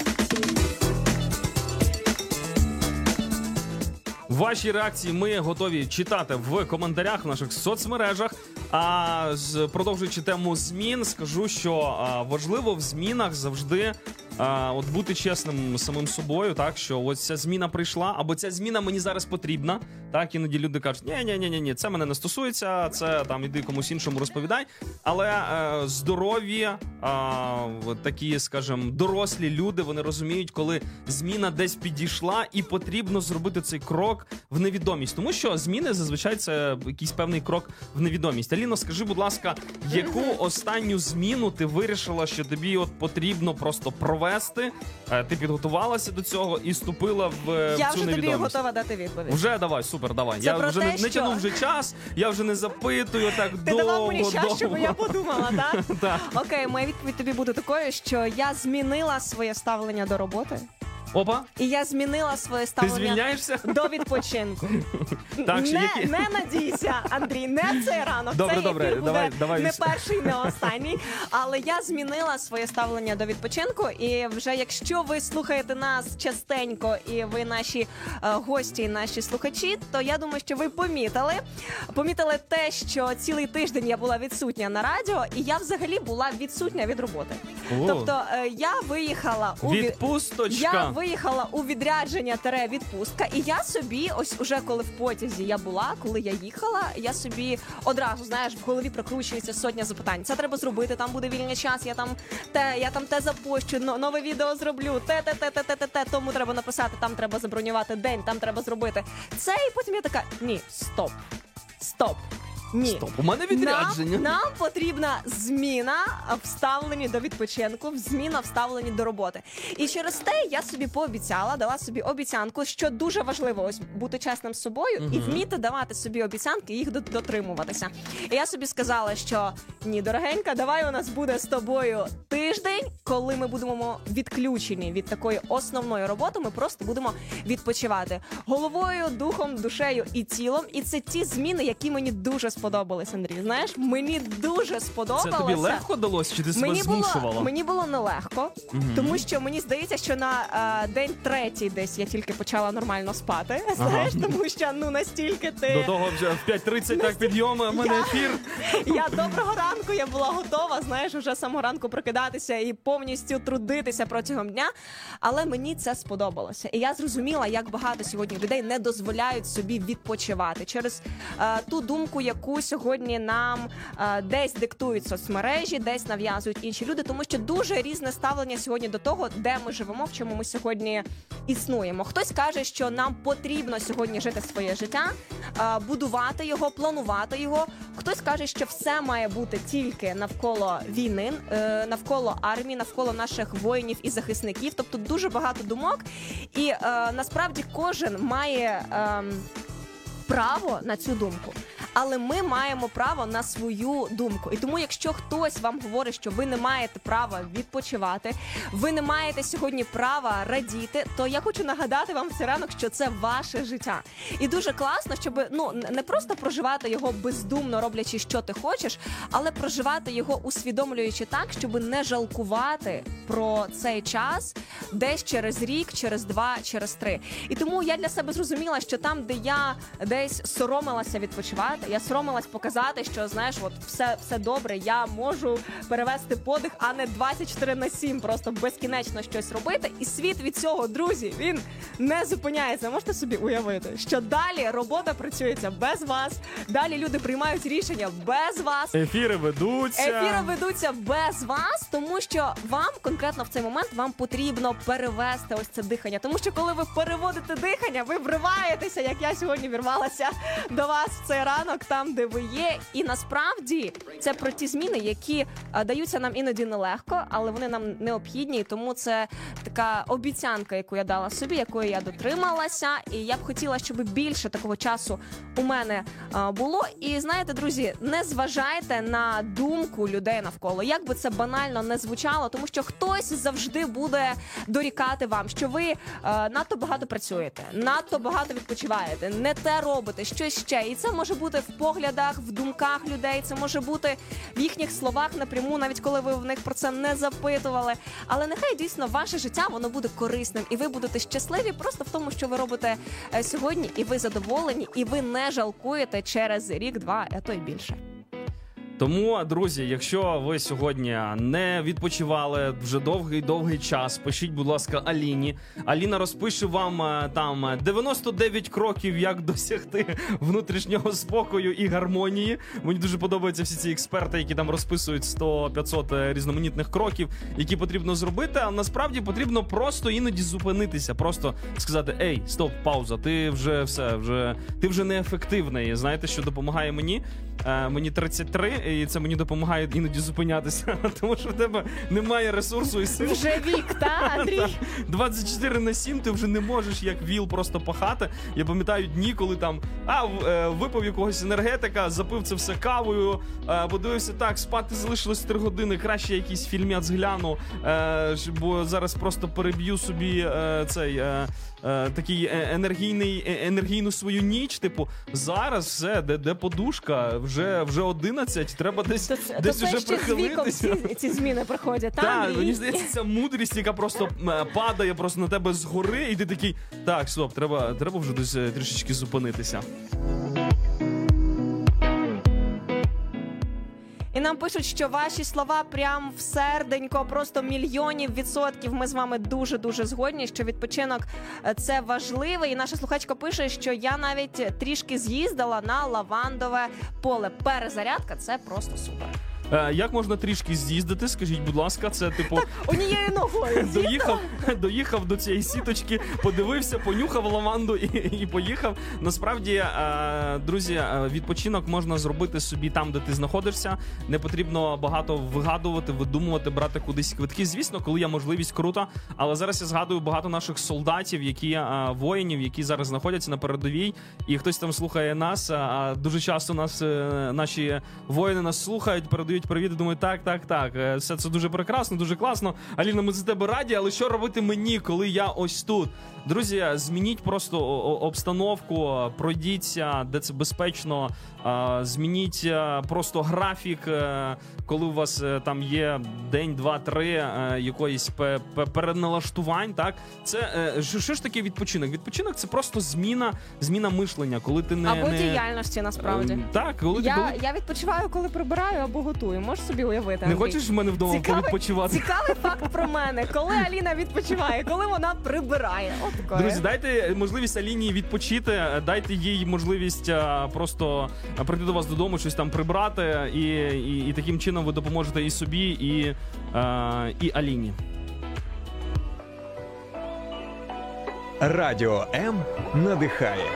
Ваші реакції ми готові читати в коментарях в наших соцмережах. А з- продовжуючи тему змін, скажу, що а, важливо в змінах завжди а, от бути чесним самим собою, так що ось ця зміна прийшла, або ця зміна мені зараз потрібна. Так, іноді люди кажуть, ні, ні, ні, ні, ні, це мене не стосується, це там іди комусь іншому розповідай. Але е, здорові, е, такі, скажімо, дорослі люди, вони розуміють, коли зміна десь підійшла, і потрібно зробити цей крок в невідомість. Тому що зміни зазвичай це якийсь певний крок в невідомість. Аліно, скажи, будь ласка, яку останню зміну ти вирішила, що тобі от потрібно просто провести? Е, ти підготувалася до цього і ступила в, е, Я в цю вже тобі невідомість? готова дати відповідь. Вже давай, супер, давай. Це я про вже те, не, не що- тягнув вже час, я вже не запитую так Ти довго, давав мені час, довго. щоб я подумала, так? Так. Окей, моя відповідь тобі буде такою, що я змінила своє ставлення до роботи. Опа, І я змінила своє ти ставлення звільняєшся? до відпочинку. Так, що не, які- не надійся, Андрій, не цей ранок. Добре, цей добре, ефір буде давай- давай. не перший, не останній. Але я змінила своє ставлення до відпочинку. І вже якщо ви слухаєте нас частенько, і ви наші е, гості, і наші слухачі, то я думаю, що ви помітили. Помітили те, що цілий тиждень я була відсутня на радіо, і я взагалі була відсутня від роботи. О. Тобто е, я виїхала у від- Відпусточка. я виїхала у відрядження тере відпустка, і я собі, ось уже коли в потязі я була, коли я їхала, я собі одразу, знаєш, в голові прокручується сотня запитань. Це треба зробити, там буде вільний час, я там те, я там те запущу, но- нове відео зроблю, те, те, те, те, те, те, те, тому треба написати, там треба забронювати день, там треба зробити. Це, і потім я така, ні, стоп, стоп. Ні. Стоп, у мене відрядження. Нам, нам потрібна зміна в ставленні до відпочинку, зміна в ставленні до роботи. І через те я собі пообіцяла, дала собі обіцянку, що дуже важливо ось бути чесним з собою і вміти давати собі обіцянки і їх дотримуватися. І я собі сказала, що ні, дорогенька, давай у нас буде з тобою тиждень, коли ми будемо відключені від такої основної роботи, ми просто будемо відпочивати головою, духом, душею і тілом. І це ті зміни, які мені дуже сподобались, Андрій. Знаєш, мені дуже сподобалося. Це тобі легко далося, чи ти себе мені змушувала? Було, мені було нелегко, mm-hmm. тому що мені здається, що на е, день третій десь я тільки почала нормально спати. Знаєш, ага. тому що ну настільки ти... До того вже в п'ять тридцять так підйом, у мене ефір. Я доброго ранку, я була готова, знаєш, вже самого ранку прокидатися і повністю трудитися протягом дня. Але мені це сподобалося. І я зрозуміла, як багато сьогодні людей не дозволяють собі відпочивати через е, ту думку, яку сьогодні нам е, десь диктують соцмережі, десь нав'язують інші люди, тому що дуже різне ставлення сьогодні до того, де ми живемо, в чому ми сьогодні існуємо. Хтось каже, що нам потрібно сьогодні жити своє життя, е, будувати його, планувати його. Хтось каже, що все має бути тільки навколо війни, е, навколо армії, навколо наших воїнів і захисників. Тобто дуже багато думок. І е, насправді кожен має е, право на цю думку. Але ми маємо право на свою думку. І тому, якщо хтось вам говорить, що ви не маєте права відпочивати, ви не маєте сьогодні права радіти, то я хочу нагадати вам в цей ранок, що це ваше життя. І дуже класно, щоб ну не просто проживати його бездумно, роблячи, що ти хочеш, але проживати його усвідомлюючи так, щоб не жалкувати про цей час десь через рік, через два, через три. І тому я для себе зрозуміла, що там, де я десь соромилася відпочивати, я соромилась показати, що, знаєш, от все, все добре, я можу перевести подих, а не двадцять чотири на сім, просто безкінечно щось робити. І світ від цього, друзі, він не зупиняється. Можете собі уявити, що далі робота працюється без вас, далі люди приймають рішення без вас. Ефіри ведуться. Ефіри ведуться без вас, тому що вам, конкретно в цей момент, вам потрібно перевести ось це дихання. Тому що коли ви переводите дихання, ви вриваєтеся, як я сьогодні вірвалася до вас в цей ранок, там, де ви є. І насправді це про ті зміни, які а, даються нам іноді нелегко, але вони нам необхідні. І тому це така обіцянка, яку я дала собі, якої я дотрималася. І я б хотіла, щоб більше такого часу у мене а, було. І знаєте, друзі, не зважайте на думку людей навколо. Як би це банально не звучало, тому що хтось завжди буде дорікати вам, що ви а, надто багато працюєте, надто багато відпочиваєте, не те робите, щось ще. І це може бути в поглядах, в думках людей, це може бути в їхніх словах напряму, навіть коли ви в них про це не запитували. Але нехай дійсно ваше життя, воно буде корисним, і ви будете щасливі просто в тому, що ви робите сьогодні, і ви задоволені, і ви не жалкуєте через рік, два, а то й більше. Тому, друзі, якщо ви сьогодні не відпочивали вже довгий-довгий час, пишіть, будь ласка, Аліні. Аліна розпише вам там дев'яносто дев'ять кроків, як досягти внутрішнього спокою і гармонії. Мені дуже подобаються всі ці експерти, які там розписують сто-п'ятсот різноманітних кроків, які потрібно зробити. А насправді потрібно просто іноді зупинитися, просто сказати: ей, стоп, пауза, ти вже все, вже ти вже неефективний. Знаєте, що допомагає мені? Е, мені тридцять три, і це мені допомагає іноді зупинятися, тому що в тебе немає ресурсу і сил. Вже вік, та, Андрій? двадцять чотири на сім ти вже не можеш як віл просто пахати. Я пам'ятаю дні, коли там а, випив якогось енергетика, запив це все кавою, подивився так, спати залишилось три години, краще якийсь фільмець гляну, бо зараз просто переб'ю собі цей такий енергійний, енергійну свою ніч. Типу, зараз все, де, де подушка, вже, вже одинадцять, треба десь, то, десь то вже прихилитися. Ці, ці зміни приходять. Так, та, мені здається, ця мудрість, яка просто падає просто на тебе згори, і ти такий: так, стоп, треба, треба вже десь трішечки зупинитися. І нам пишуть, що ваші слова прям в серденько, просто мільйонів відсотків. Ми з вами дуже-дуже згодні, що відпочинок – це важливо. І наша слухачка пише, що я навіть трішки з'їздила на лавандове поле. Перезарядка – це просто супер. Е, як можна трішки з'їздити, скажіть, будь ласка, це типу Однією ногою доїхав, доїхав до цієї сіточки, подивився, понюхав лаванду і, і поїхав. Насправді, е, друзі, е, відпочинок можна зробити собі там, де ти знаходишся. Не потрібно багато вигадувати, видумувати, брати кудись квитки. Звісно, коли є можливість, круто. Але зараз я згадую багато наших солдатів, які е, воїнів, які зараз знаходяться на передовій, і хтось там слухає нас. А дуже часто нас е, наші воїни нас слухають, передають привіт і думають, так, так, так, е, все це дуже прекрасно, дуже класно. Аліна, ми за тебе раді, але що робити мені, коли я ось тут? Друзі, змініть просто обстановку, пройдіться, де це безпечно, змініть просто графік, коли у вас там є день, два, три якоїсь переналаштувань, так? Це, що ж таке відпочинок? Відпочинок – це просто зміна, зміна мишлення, коли ти не... Або не... діяльності, насправді. Так, коли ти... Я, Коли... я відпочиваю, коли прибираю або готую. Можеш собі уявити, Не Андрій? хочеш в мене вдома Цікавий- повідпочивати? Цікавий факт про мене. Коли Аліна відпочиває, коли вона прибирає. От такое. Друзі, дайте можливість Аліні відпочити, дайте їй можливість а, просто прийти до вас додому, щось там прибрати, і, і, і таким чином ви допоможете і собі, і, а, і Аліні. Радіо М надихає.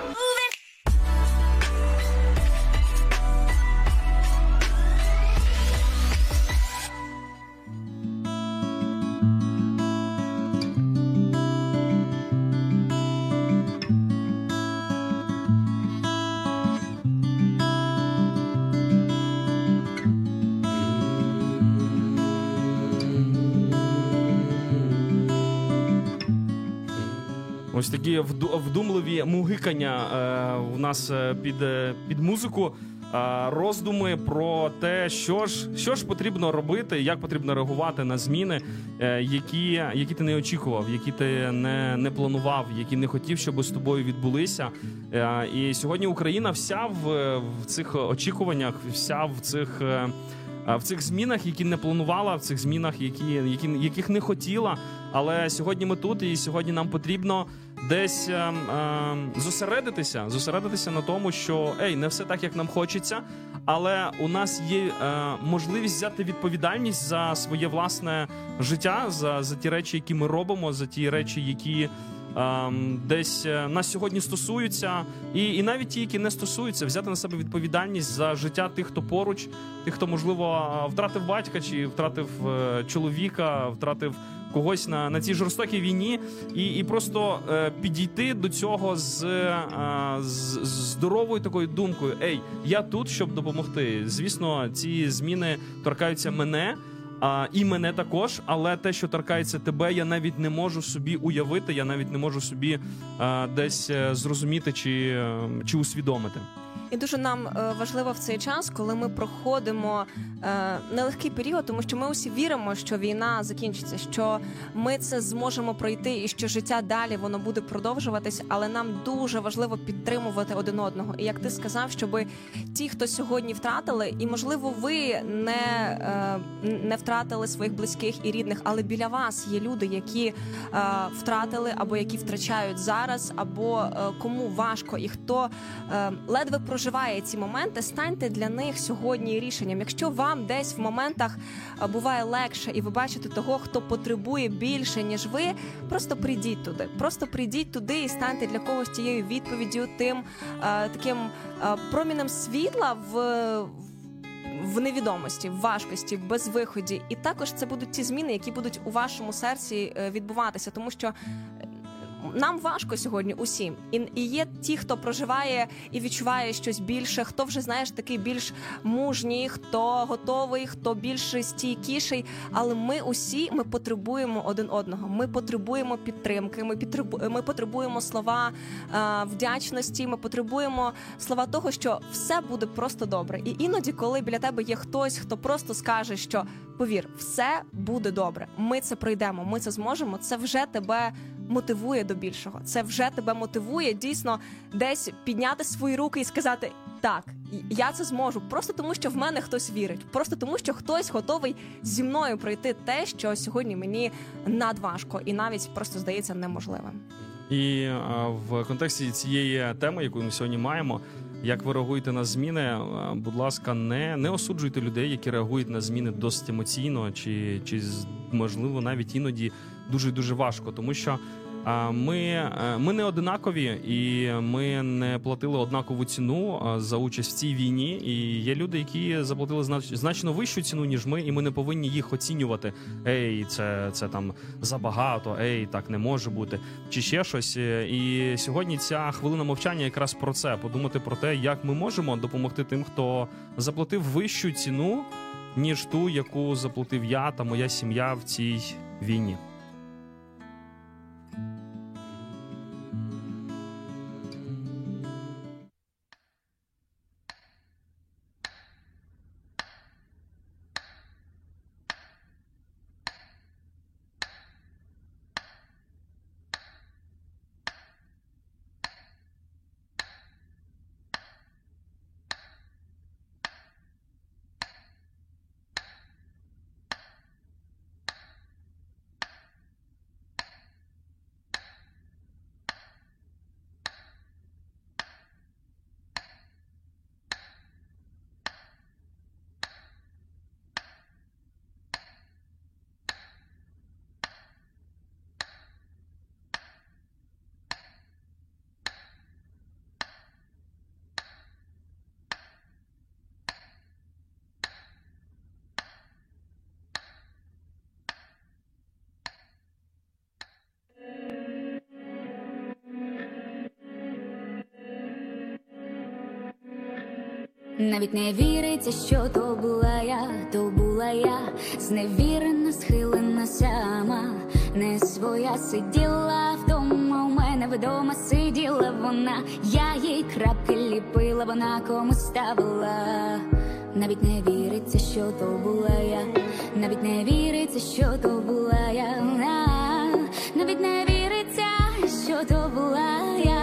Ось такі вду- вдумливі мугикання е, у нас е, під, е, під музику, е, роздуми про те, що ж, що ж потрібно робити, як потрібно реагувати на зміни, е, які, які ти не очікував, які ти не, не планував, які не хотів, щоб з тобою відбулися. Е, і сьогодні Україна вся в, в цих очікуваннях, вся в цих... Е, в цих змінах, які не планувала, в цих змінах, які, які, яких не хотіла. Але сьогодні ми тут, і сьогодні нам потрібно десь е, е, зосередитися, зосередитися на тому, що ей, не все так, як нам хочеться, але у нас є е, можливість взяти відповідальність за своє власне життя, за, за ті речі, які ми робимо, за ті речі, які Um, десь uh, нас сьогодні стосуються, і, і навіть ті, які не стосуються, взяти на себе відповідальність за життя тих, хто поруч, тих, хто, можливо, втратив батька, чи втратив uh, чоловіка, втратив когось на, на цій жорстокій війні, і, і просто uh, підійти до цього з, uh, з, з здоровою такою думкою: ей, я тут, щоб допомогти. Звісно, ці зміни торкаються мене, А, і мене також, але те, що торкається тебе, я навіть не можу собі уявити, я навіть не можу собі а, десь зрозуміти чи, чи усвідомити. І дуже нам е, важливо в цей час, коли ми проходимо е, нелегкий період, тому що ми усі віримо, що війна закінчиться, що ми це зможемо пройти і що життя далі воно буде продовжуватись, але нам дуже важливо підтримувати один одного. І як ти сказав, щоб ті, хто сьогодні втратили, і можливо ви не, е, не втратили своїх близьких і рідних, але біля вас є люди, які е, втратили або які втрачають зараз, або е, кому важко і хто е, ледве проживає проживає ці моменти, станьте для них сьогодні рішенням. Якщо вам десь в моментах буває легше і ви бачите того, хто потребує більше, ніж ви, просто прийдіть туди. Просто прийдіть туди і станьте для когось тією відповіддю, тим е, таким е, промінем світла в, в невідомості, в важкості, в безвиході. І також це будуть ті зміни, які будуть у вашому серці відбуватися, тому що нам важко сьогодні усім. І, і є ті, хто проживає і відчуває щось більше, хто вже, знаєш, такий більш мужній, хто готовий, хто більш стійкіший. Але ми усі, ми потребуємо один одного. Ми потребуємо підтримки, ми, підтребу, ми потребуємо слова е, вдячності, ми потребуємо слова того, що все буде просто добре. І іноді, коли біля тебе є хтось, хто просто скаже, що повір, все буде добре, ми це пройдемо, ми це зможемо, це вже тебе мотивує до більшого. Це вже тебе мотивує дійсно десь підняти свої руки і сказати: так, я це зможу, просто тому, що в мене хтось вірить, просто тому, що хтось готовий зі мною пройти те, що сьогодні мені надважко і навіть просто здається неможливим. І а, в контексті цієї теми, яку ми сьогодні маємо, як ви реагуєте на зміни, будь ласка, не, не осуджуйте людей, які реагують на зміни досить емоційно, чи, чи можливо навіть іноді дуже-дуже важко, тому що Ми, ми не одинакові, і ми не платили однакову ціну за участь в цій війні. І є люди, які заплатили значно вищу ціну, ніж ми, і ми не повинні їх оцінювати. Ей, це, це там забагато, ей, так не може бути, чи ще щось. І сьогодні ця хвилина мовчання якраз про це. Подумати про те, як ми можемо допомогти тим, хто заплатив вищу ціну, ніж ту, яку заплатив я та моя сім'я в цій війні. Навіть не віриться, що то була я, то була я, зневірена, схилена сама, не своя сиділа вдома, у мене вдома сиділа вона, я їй крапки ліпила, вона комусь ставила. Навіть не віриться, що то була я, навіть не віриться, що то була я, навіть не віриться, що то була я,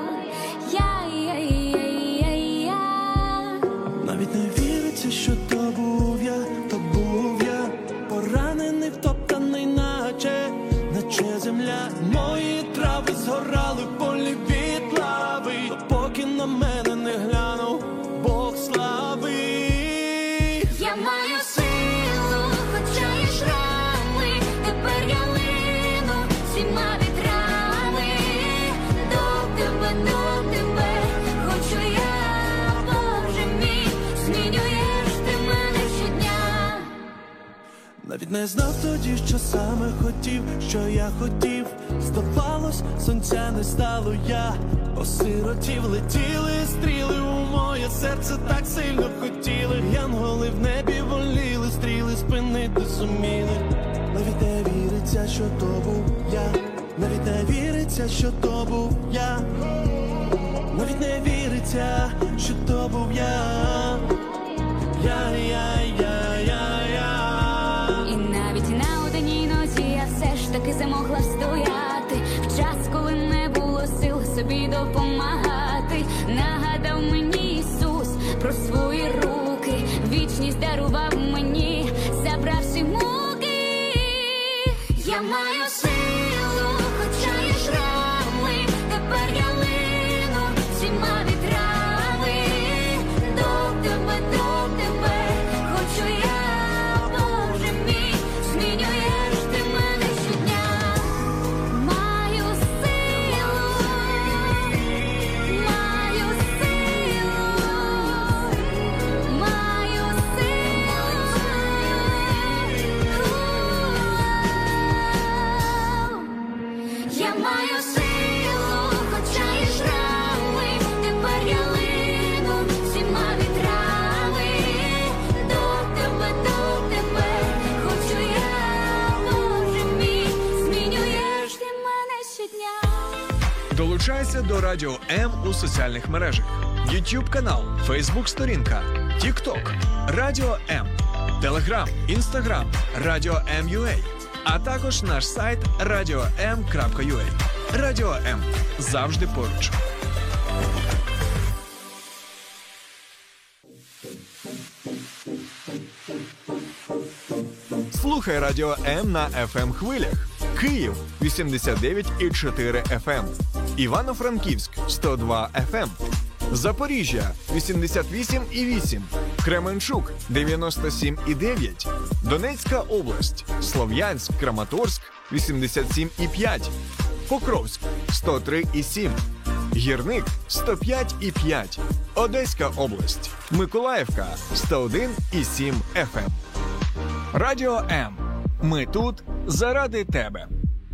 я, я, я, я, я. Навіть не віриться, що то був я, то був я, поранений, втоптаний, наче, наче земля. Мої трави згорали в полі від лави, поки на мене не глянув Бог слави. Я маю силу, хоча є шрами, тепер я лину всіма вітрами. До тебе, до тебе, хочу я, Боже мій, змінюєш ти мене щодня. Навіть не знав тоді, що саме хотів, що я хотів. Здавалось, сонця не стало, я осиротів. Летіли стріли у моє серце, так сильно хотіли. Янголи в небі воліли, стріли спинити зуміли. Навіть не віриться, що то був я, навіть не віриться, що то був я, навіть не віриться, що то був я, я, я, я, я, я. І навіть на одній нозі я все ж таки замогла встояти, в час, коли не було сил собі допомагати. Нагадав мені Ісус про свої руки, вічність дарував мені, забрав всі муки. Я маю силу, хоча є шрами, тепер я лину всіма вітрами. До тебе, до тебе, хочу я, Боже мій, змінюєш ти мене щодня. Маю силу, маю силу, маю силу. Я маю силу, хоча є шрами, тепер я лину всіма вітрами. До тебе, до тебе, хочу я, Боже мій, змінюєш ти мене щодня. Долучайся до Радіо М у соціальних мережах. YouTube канал, Facebook сторінка, TikTok, Радіо М, Telegram, Instagram, Радіо М.ua, а також наш сайт радіо ем крапка ю а. Радіо М. Завжди поруч. Слухай Радіо М на еф ем хвилях. Київ вісімдесят дев'ять і чотири еф ем. Івано-Франківськ сто два еф ем. Запоріжжя вісімдесят вісім і вісім, Кременчук дев'яносто сім і дев'ять, Донецька область, Слов'янськ, Краматорськ вісімдесят сім і п'ять, Покровськ сто три і сім, Гірник сто п'ять і п'ять, Одеська область, Миколаївка сто один і сім еф ем. Радіо М. Ми тут заради тебе.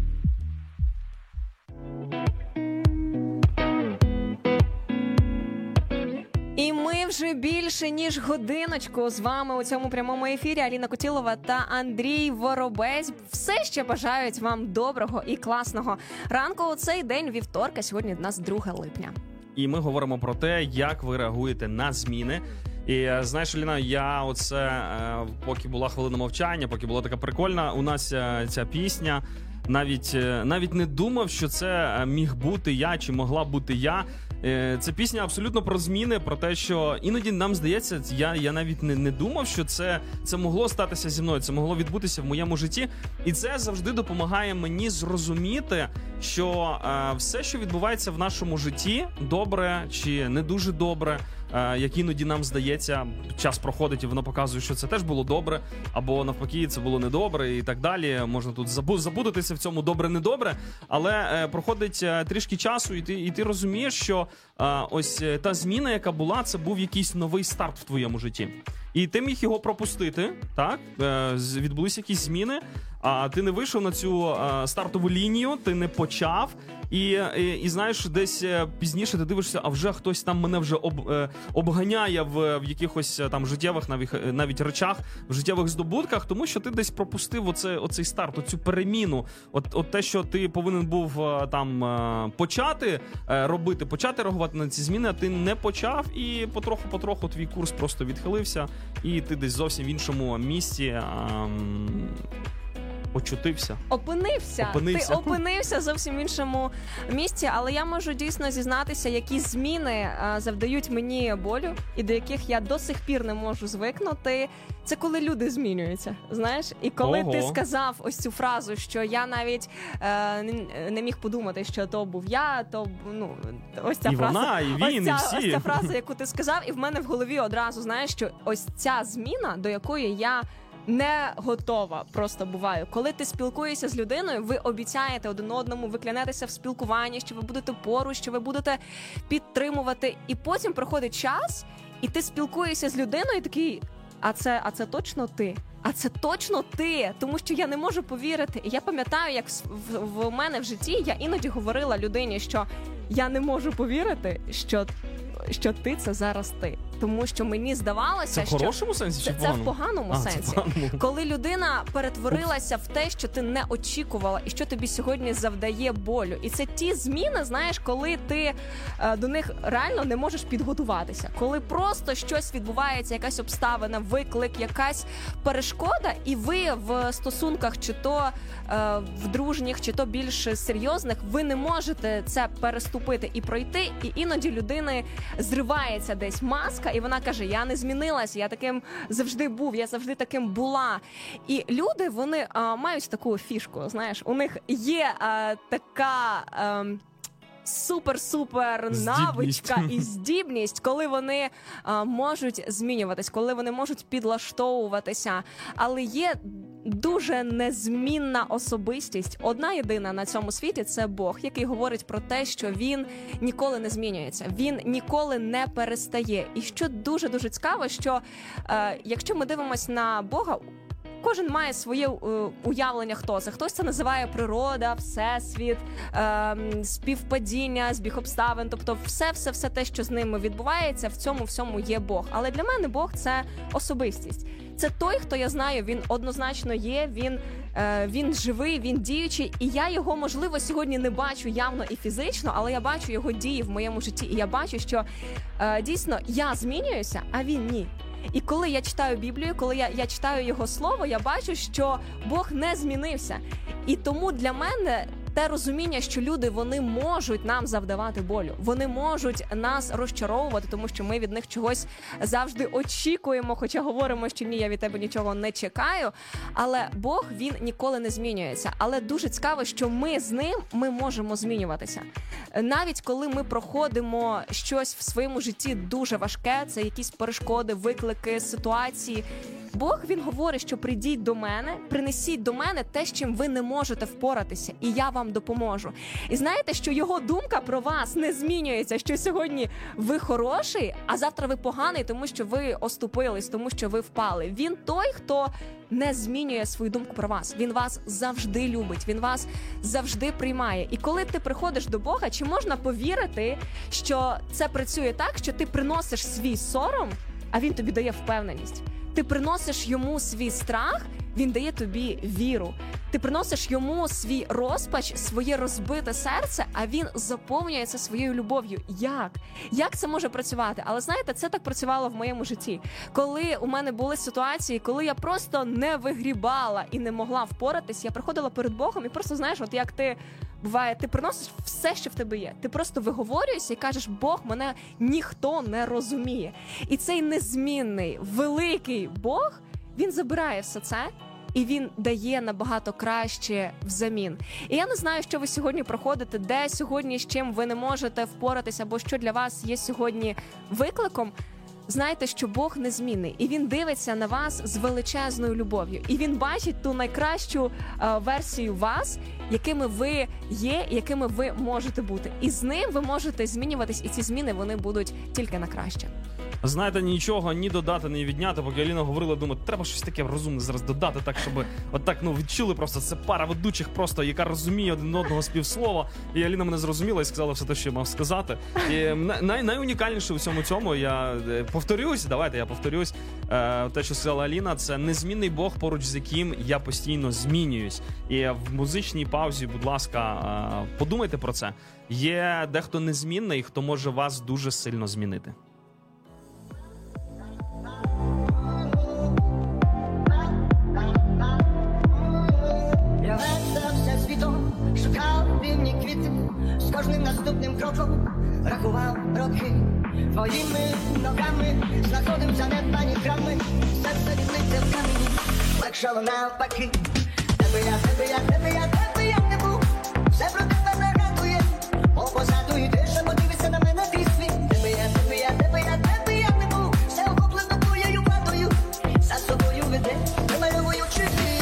І ми вже більше ніж годиночку з вами у цьому прямому ефірі. Аліна Кутілова та Андрій Воробець все ще бажають вам доброго і класного ранку у цей день вівторка. Сьогодні у нас друге липня. І ми говоримо про те, як ви реагуєте на зміни. І знаєш, Аліна, я оце, поки була хвилина мовчання, поки була така прикольна, у нас ця пісня, навіть, навіть не думав, що це міг бути я, чи могла бути я. Це пісня абсолютно про зміни, про те, що іноді нам здається, я, я навіть не, не думав, що це, це могло статися зі мною, це могло відбутися в моєму житті. І це завжди допомагає мені зрозуміти, що е, все, що відбувається в нашому житті, добре чи не дуже добре, е, як іноді нам здається, час проходить і воно показує, що це теж було добре, або навпаки, це було недобре і так далі. Можна тут забу- забудутися в цьому добре-недобре, але е, проходить е, трішки часу, і ти, і ти розумієш, що А, ось та зміна, яка була, це був якийсь новий старт в твоєму житті. І ти міг його пропустити, так? Е, відбулися якісь зміни, а ти не вийшов на цю е, стартову лінію, ти не почав. І, і, і знаєш, десь пізніше ти дивишся, а вже хтось там мене вже об, е, обганяє в, в якихось там життєвих навіть, навіть речах, в життєвих здобутках, тому що ти десь пропустив оце, оцей старт, оцю переміну. От, от те, що ти повинен був там почати робити, почати реагувати на ці зміни, а ти не почав, і потроху-потроху твій курс просто відхилився, і ти десь зовсім в іншому місці а, очутився. Опинився. опинився. Ти опинився зовсім в іншому місці, але я можу дійсно зізнатися, які зміни а, завдають мені болю, і до яких я до сих пір не можу звикнути. Це коли люди змінюються, знаєш? І коли Ого. ти сказав ось цю фразу, що я навіть е, не, не міг подумати, що то був я, то, ну, ось ця і фраза. Вона, і він, ось ця, і всі. ось ця фраза, яку ти сказав, і в мене в голові одразу, знаєш, що ось ця зміна, до якої я не готова просто буваю. Коли ти спілкуєшся з людиною, ви обіцяєте один одному, ви клянетеся в спілкуванні, що ви будете поруч, що ви будете підтримувати. І потім проходить час, і ти спілкуєшся з людиною і такий, а це, а це точно ти? А це точно ти? Тому що я не можу повірити. І я пам'ятаю, як в, в, в мене в житті я іноді говорила людині, що я не можу повірити, що що ти це зараз ти. Тому що мені здавалося, це в що... хорошому сенсі чи це, в це поганому? в поганому а, сенсі. Це в поганому. Коли людина перетворилася в те, що ти не очікувала, і що тобі сьогодні завдає болю. І це ті зміни, знаєш, коли ти е, до них реально не можеш підготуватися. Коли просто щось відбувається, якась обставина, виклик, якась перешкода, і ви в стосунках, чи то е, в дружніх, чи то більш серйозних, ви не можете це переступити і пройти, і іноді людини зривається десь маска, і вона каже, я не змінилася, я таким завжди був, я завжди таким була. І люди, вони а, мають таку фішку, знаєш, у них є а, така... А, супер-супер навичка і здібність, коли вони а, можуть змінюватись, коли вони можуть підлаштовуватися. Але є дуже незмінна особистість. Одна єдина на цьому світі – це Бог, який говорить про те, що Він ніколи не змінюється, Він ніколи не перестає. І що дуже-дуже цікаво, що е, якщо ми дивимося на Бога, кожен має своє е, уявлення, хто це. Хтось це називає природа, всесвіт, е, співпадіння, збіг обставин. Тобто все-все-все те, що з ними відбувається, в цьому всьому є Бог. Але для мене Бог – це особистість. Це той, хто, я знаю, він однозначно є, він, е, він живий, він діючий. І я його, можливо, сьогодні не бачу явно і фізично, але я бачу його дії в моєму житті. І я бачу, що е, дійсно я змінююся, а він ні. І коли я читаю Біблію, коли я, я читаю його слово, я бачу, що Бог не змінився. І тому для мене те розуміння, що люди, вони можуть нам завдавати болю. Вони можуть нас розчаровувати, тому що ми від них чогось завжди очікуємо, хоча говоримо, що ні, я від тебе нічого не чекаю. Але Бог, він ніколи не змінюється. Але дуже цікаво, що ми з ним, ми можемо змінюватися. Навіть коли ми проходимо щось в своєму житті дуже важке, це якісь перешкоди, виклики, ситуації, Бог, він говорить, що прийдіть до мене, принесіть до мене те, з чим ви не можете впоратися, і я вам допоможу. І знаєте, що його думка про вас не змінюється, що сьогодні ви хороший, а завтра ви поганий, тому що ви оступились, тому що ви впали. Він той, хто не змінює свою думку про вас. Він вас завжди любить, він вас завжди приймає. І коли ти приходиш до Бога, чи можна повірити, що це працює так, що ти приносиш свій сором, а він тобі дає впевненість? Ти приносиш йому свій страх, він дає тобі віру. Ти приносиш йому свій розпач, своє розбите серце, а він заповнює це своєю любов'ю. Як? Як це може працювати? Але знаєте, це так працювало в моєму житті. Коли у мене були ситуації, коли я просто не вигрібала і не могла впоратись, я приходила перед Богом і просто, знаєш, от як ти, буває, ти приносиш все, що в тебе є. Ти просто виговорюєшся і кажеш, Бог, мене ніхто не розуміє. І цей незмінний, великий Бог, він забирає все це, і він дає набагато краще взамін. І я не знаю, що ви сьогодні проходите, де сьогодні, з чим ви не можете впоратися, або що для вас є сьогодні викликом. Знайте, що Бог незмінний, і Він дивиться на вас з величезною любов'ю. І Він бачить ту найкращу е, версію вас, якими ви є, якими ви можете бути. І з ним ви можете змінюватись, і ці зміни, вони будуть тільки на краще. Знаєте, нічого ні додати, ні відняти. Поки Аліна говорила, думаю, треба щось таке розумне зараз додати, так, щоб отак, ну, відчули просто, це пара ведучих просто, яка розуміє один одного з півслова. І Аліна мене зрозуміла і сказала все те, що я мав сказати. І най- найунікальніше у всьому цьому, я повторюсь, давайте я повторюсь, е, те, що сказала Аліна, це незмінний Бог, поруч з яким я постійно змінююсь. І в музичній паузі, будь ласка, е, подумайте про це. Є дехто незмінний, хто може вас дуже сильно змінити. Я вертався світом, шукав вільні квіти, з кожним наступним кроком рахував роки. Твоїми ногами знаходив занедбані храми, серце відлиться в камені, легшало навпаки. Тебе я, тебе я, тебе я, тебе я не був, все про тебе нагадує, мов позаду йдеш, а подивися на мене крізь світ. Тебе я, тебе я, тебе я, тебе я не був, все охоплено твоєю владою, за собою веде, вимальовуючи світ.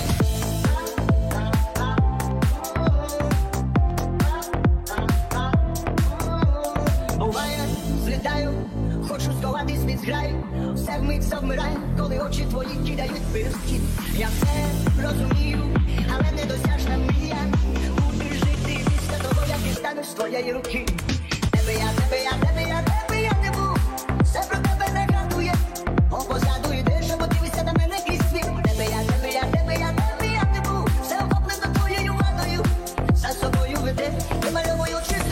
Буває, злітаю, хочу сховатись від зграї, все вмить завмирає, коли очі твої кидають пирски. Я все розумію, але недосяжна мрія, куди жити після того, як дістанеш з твоєї руки. Тебе я, тебе я, тебе я, тебе я не був, все про тебе нагадує, о позаду йдеш, а подивися на мене крізь світ. Тебе я, тебе я, тебе я, тебе я не був, все охоплено твоєю владою, за собою веде, вимальовуючи світ.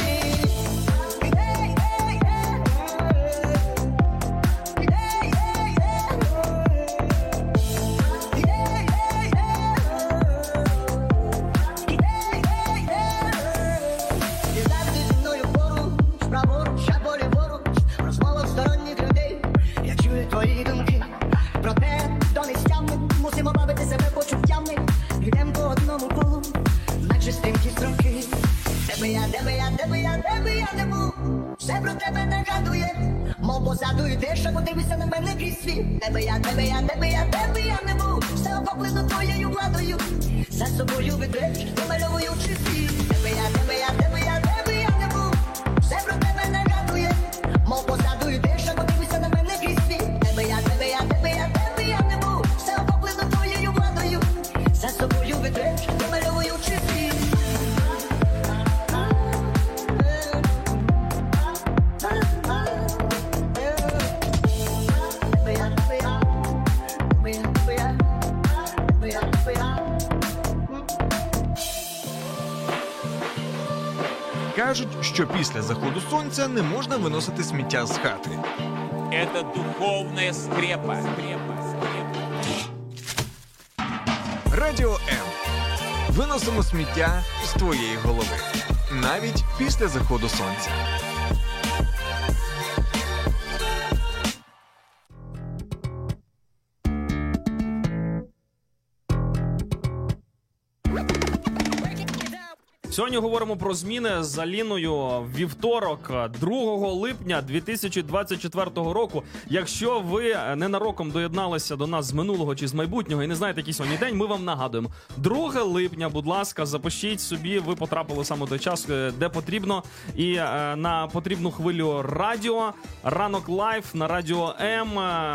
Твої думки про те, хто не стямне, мусимо бавити себе почуттями, йдем по одному колу, наче стрімкі строки. Тебе я, тебе я, тебе я, тебе я не був, все про тебе нагадує, мов позаду йдеш, а подивися на мене крізь світ. Тебе я, тебе я, тебе я, тебе я не був, все охоплено твоєю владою, за собою ведеш, вимальовуючи світ. Тебе я, тебе я, тебе я, тебе я не був, все про тебе нагадує, мов позаду йдеш, а подивися на мене крізь світ. Тебе я, тебе я, тебе я, тебе я не був, все охоплено твоєю владою, за собою ведеш, вимальовуючи світ. Кажуть, що після заходу сонця не можна виносити сміття з хати. Это духовная скрепа. Радіо М. Виносимо сміття з твоєї голови. Навіть після заходу сонця. Сьогодні говоримо про зміни з Аліною. Вівторок, другого липня дві тисячі двадцять четвертого року. Якщо ви ненароком доєдналися до нас з минулого чи з майбутнього і не знаєте, який сьогодні день, ми вам нагадуємо. друге липня, будь ласка, запишіть собі, ви потрапили саме в той час, де потрібно. І е, на потрібну хвилю радіо, Ранок Лайф на Радіо М.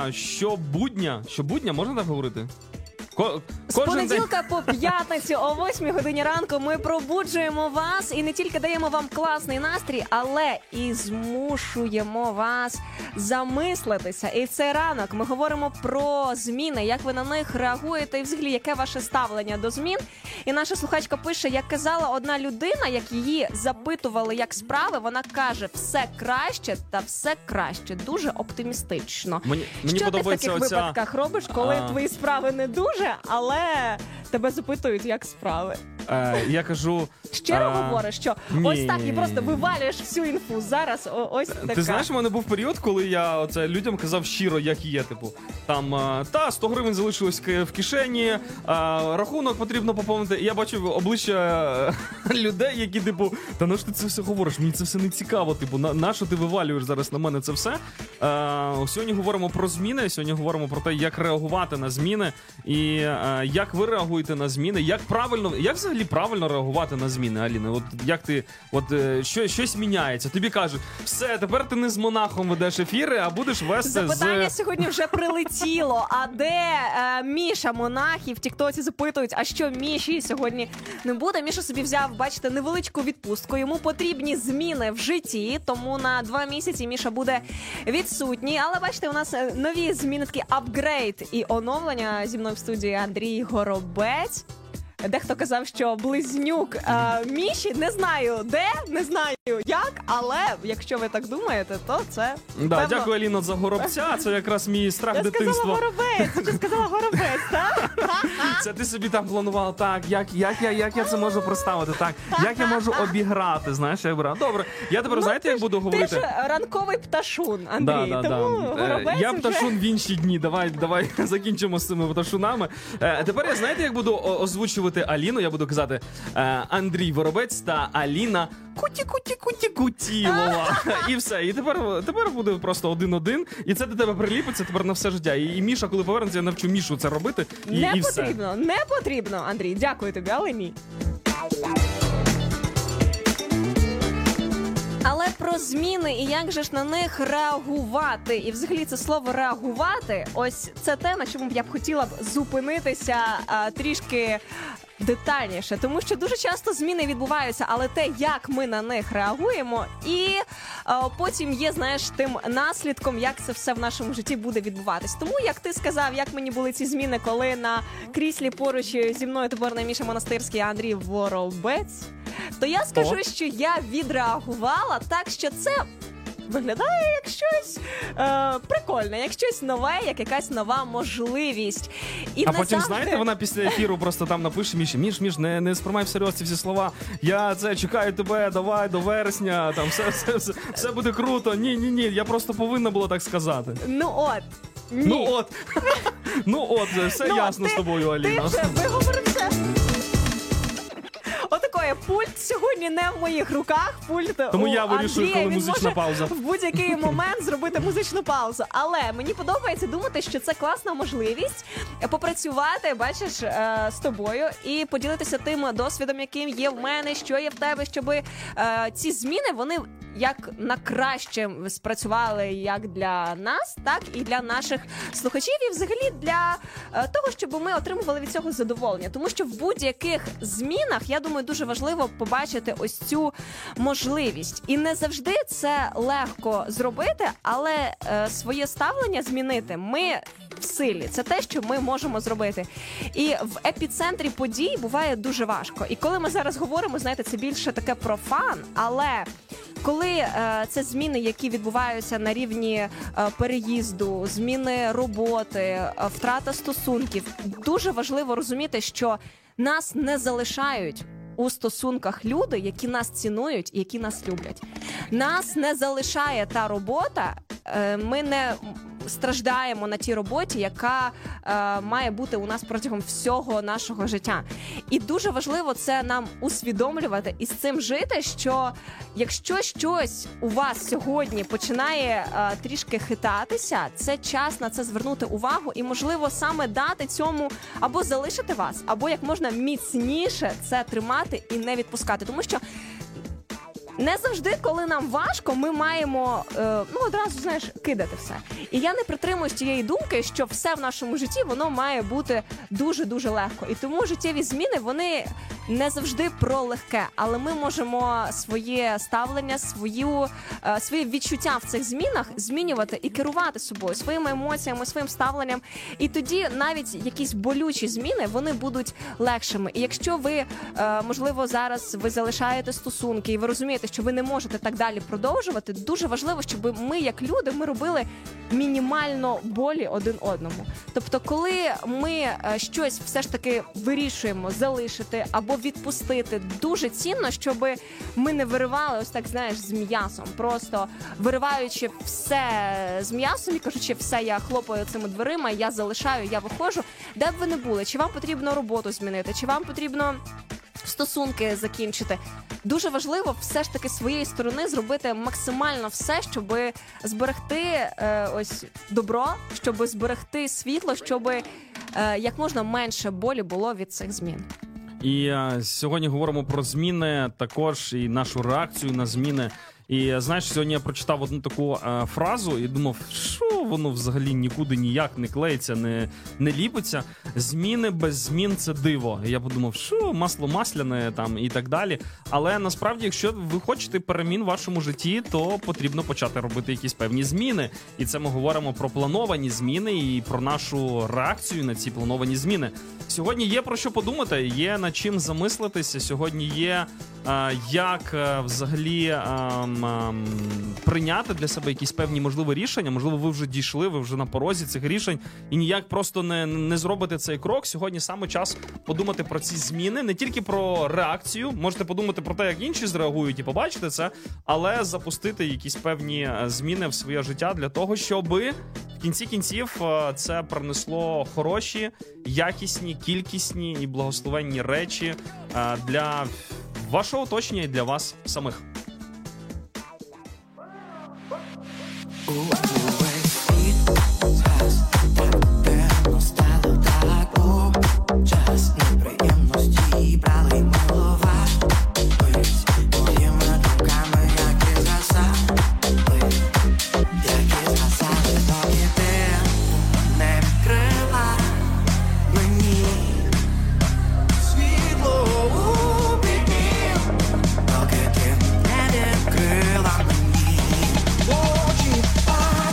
Щобудня, щобудня, можна так говорити? Ко- З кожен понеділка день. по п'ятницю о восьмій годині ранку ми пробуджуємо вас і не тільки даємо вам класний настрій, але і змушуємо вас замислитися. І в цей ранок ми говоримо про зміни, як ви на них реагуєте і взагалі яке ваше ставлення до змін. І наша слухачка пише, як казала одна людина, як її запитували, як справи, вона каже, все краще та все краще. Дуже оптимістично. Мені, мені Що ти в подобається таких оця... випадках робиш, коли А. твої справи не дуже, але тебе запитують, як справи? Е, я кажу... Щиро е, говориш, що ні. ось так і просто вивалюєш всю інфу. Зараз о- ось така. Ти знаєш, у мене був період, коли я оце людям казав щиро, як є. Типу, там е, та сто гривень залишилось к- в кишені, е, рахунок потрібно поповнити. І я бачив обличчя е, людей, які, типу, та на що ти це все говориш? Мені це все не цікаво. Типу, на, на що ти вивалюєш зараз на мене це все? Е, сьогодні говоримо про зміни. Сьогодні говоримо про те, як реагувати на зміни, і е, як ви реагуєте на зміни, як правильно, як взагалі правильно реагувати на зміни, Аліна? От як ти, от е, що, щось міняється? Тобі кажуть, все, тепер ти не з монахом ведеш ефіри, а будеш вести Запитання з... сьогодні вже прилетіло. А де е, Міша монахів? В тіктоці запитують, а що Міші сьогодні не буде? Міша собі взяв, бачите, невеличку відпустку. Йому потрібні зміни в житті, тому на два місяці Міша буде відсутній. Але бачите, у нас е, нові зміни, такі апгрейд і оновлення. Зі мною в студії Андрій Горобець. Дехто казав, що близнюк е, Міші, не знаю де, не знаю як, але якщо ви так думаєте, то це Да, певно... дякую, Аліно, за горобця. Це якраз мій страх Я дитинства. сказала горобець, чи сказала горобець, так? Це ти собі там планувала, так, як, як, я, як я це можу представити, так, як я можу обіграти, знаєш, я брав. Добре, я тепер, Ну, знаєте, ти як ж- буду говорити? Ти ж ранковий пташун, Андрій, Да, да, тому да. горобець Е, Я вже... пташун в інші дні. Давай, давай закінчимо з цими пташунами. Е, Тепер я знаєте, як буду о- озвучувати Аліну? Я буду казати е, Андрій Воробець та Аліна Куті-Куті-Куті-Кутілова. І все. І тепер, тепер буде просто один-один. І це до тебе приліпиться тепер на все життя. І, і Міша, коли повернеться, я навчу Мішу це робити. І, Не і все. потрібно, не потрібно, Андрій. Дякую тобі, але ні. Але про зміни і як же ж на них реагувати. І взагалі це слово реагувати, ось це те, на чому б я б хотіла б зупинитися а, трішки детальніше. Тому що дуже часто зміни відбуваються, але те, як ми на них реагуємо, і а, потім є, знаєш, тим наслідком, як це все в нашому житті буде відбуватись. Тому, як ти сказав, як мені були ці зміни, коли на кріслі поруч зі мною тепер не Міша Монастирський, а Андрій Воробець, то я скажу, О. що я відреагувала так, що це виглядає як щось е, прикольне, як щось нове, як якась нова можливість. І А не потім, завжди... знаєте, вона після ефіру просто там напише Міші, Міш, Міш, не, не сприймай всерйоз ці всі слова. Я це чекаю тебе, давай, до вересня, там все, все, все, все буде круто. Ні, ні, ні, я просто повинна була так сказати. Ну от. Ні. Ну от, ну от, все Ну, ясно ти- з тобою, Аліна. Ти вже виговорився. Отакої, пульт сьогодні не в моїх руках, пульт Тому у я вирішую, Андрія, коли він музична може пауза. в будь-який момент зробити музичну паузу. Але мені подобається думати, що це класна можливість попрацювати, бачиш, е, з тобою і поділитися тим досвідом, яким є в мене, що є в тебе, щоб е, ці зміни, вони як на краще спрацювали як для нас, так і для наших слухачів, і взагалі для е, того, щоб ми отримували від цього задоволення. Тому що в будь-яких змінах, я думаю, дуже важливо побачити ось цю можливість. І не завжди це легко зробити, але е, своє ставлення змінити ми в силі. Це те, що ми можемо зробити. І в епіцентрі подій буває дуже важко. І коли ми зараз говоримо, знаєте, це більше таке про фан, але коли е, це зміни, які відбуваються на рівні е, переїзду, зміни роботи, е, втрата стосунків, дуже важливо розуміти, що нас не залишають у стосунках люди, які нас цінують і які нас люблять. Нас не залишає та робота, ми не страждаємо на тій роботі, яка е, має бути у нас протягом всього нашого життя. І дуже важливо це нам усвідомлювати і з цим жити, що якщо щось у вас сьогодні починає е, трішки хитатися, це час на це звернути увагу і, можливо, саме дати цьому або залишити вас, або як можна міцніше це тримати і не відпускати. Тому що не завжди, коли нам важко, ми маємо, е, ну, одразу, знаєш, кидати все. І я не притримуюсь тієї думки, що все в нашому житті, воно має бути дуже-дуже легко. І тому життєві зміни, вони не завжди про легке. Але ми можемо своє ставлення, свою, е, своє відчуття в цих змінах змінювати і керувати собою, своїми емоціями, своїм ставленням. І тоді навіть якісь болючі зміни, вони будуть легшими. І якщо ви, е, можливо, зараз ви залишаєте стосунки і ви розумієте, що ви не можете так далі продовжувати, дуже важливо, щоб ми, як люди, ми робили мінімально болі один одному. Тобто, коли ми щось все ж таки вирішуємо залишити або відпустити, дуже цінно, щоб ми не виривали ось так, знаєш, з м'ясом. Просто вириваючи все з м'ясом і кажучи, все, я хлопаю цими дверима, я залишаю, я виходжу. Де б ви не були? Чи вам потрібно роботу змінити? Чи вам потрібно стосунки закінчити? Дуже важливо все ж таки з своєї сторони зробити максимально все, щоб зберегти е, ось добро, щоб зберегти світло, щоб е, як можна менше болі було від цих змін. І е, сьогодні говоримо про зміни, також і нашу реакцію на зміни. І знаєш, сьогодні я прочитав одну таку е, фразу і думав, що воно взагалі нікуди ніяк не клеїться, не, не ліпиться. Зміни без змін – це диво. І я подумав, що масло масляне там і так далі. Але насправді, якщо ви хочете перемін в вашому житті, то потрібно почати робити якісь певні зміни. І це ми говоримо про плановані зміни і про нашу реакцію на ці плановані зміни. Сьогодні є про що подумати, є над чим замислитися. Сьогодні є е, як е, взагалі е, е, прийняти для себе якісь певні можливі рішення. Можливо, ви вже дійшли, ви вже на порозі цих рішень і ніяк просто не, не зробите цей крок. Сьогодні саме час подумати про ці зміни, не тільки про реакцію. Можете подумати про те, як інші зреагують і побачити це, але запустити якісь певні зміни в своє життя для того, щоб в кінці кінців це принесло хороші, якісні, кількісні і благословенні речі для вашого оточення і для вас самих. Очі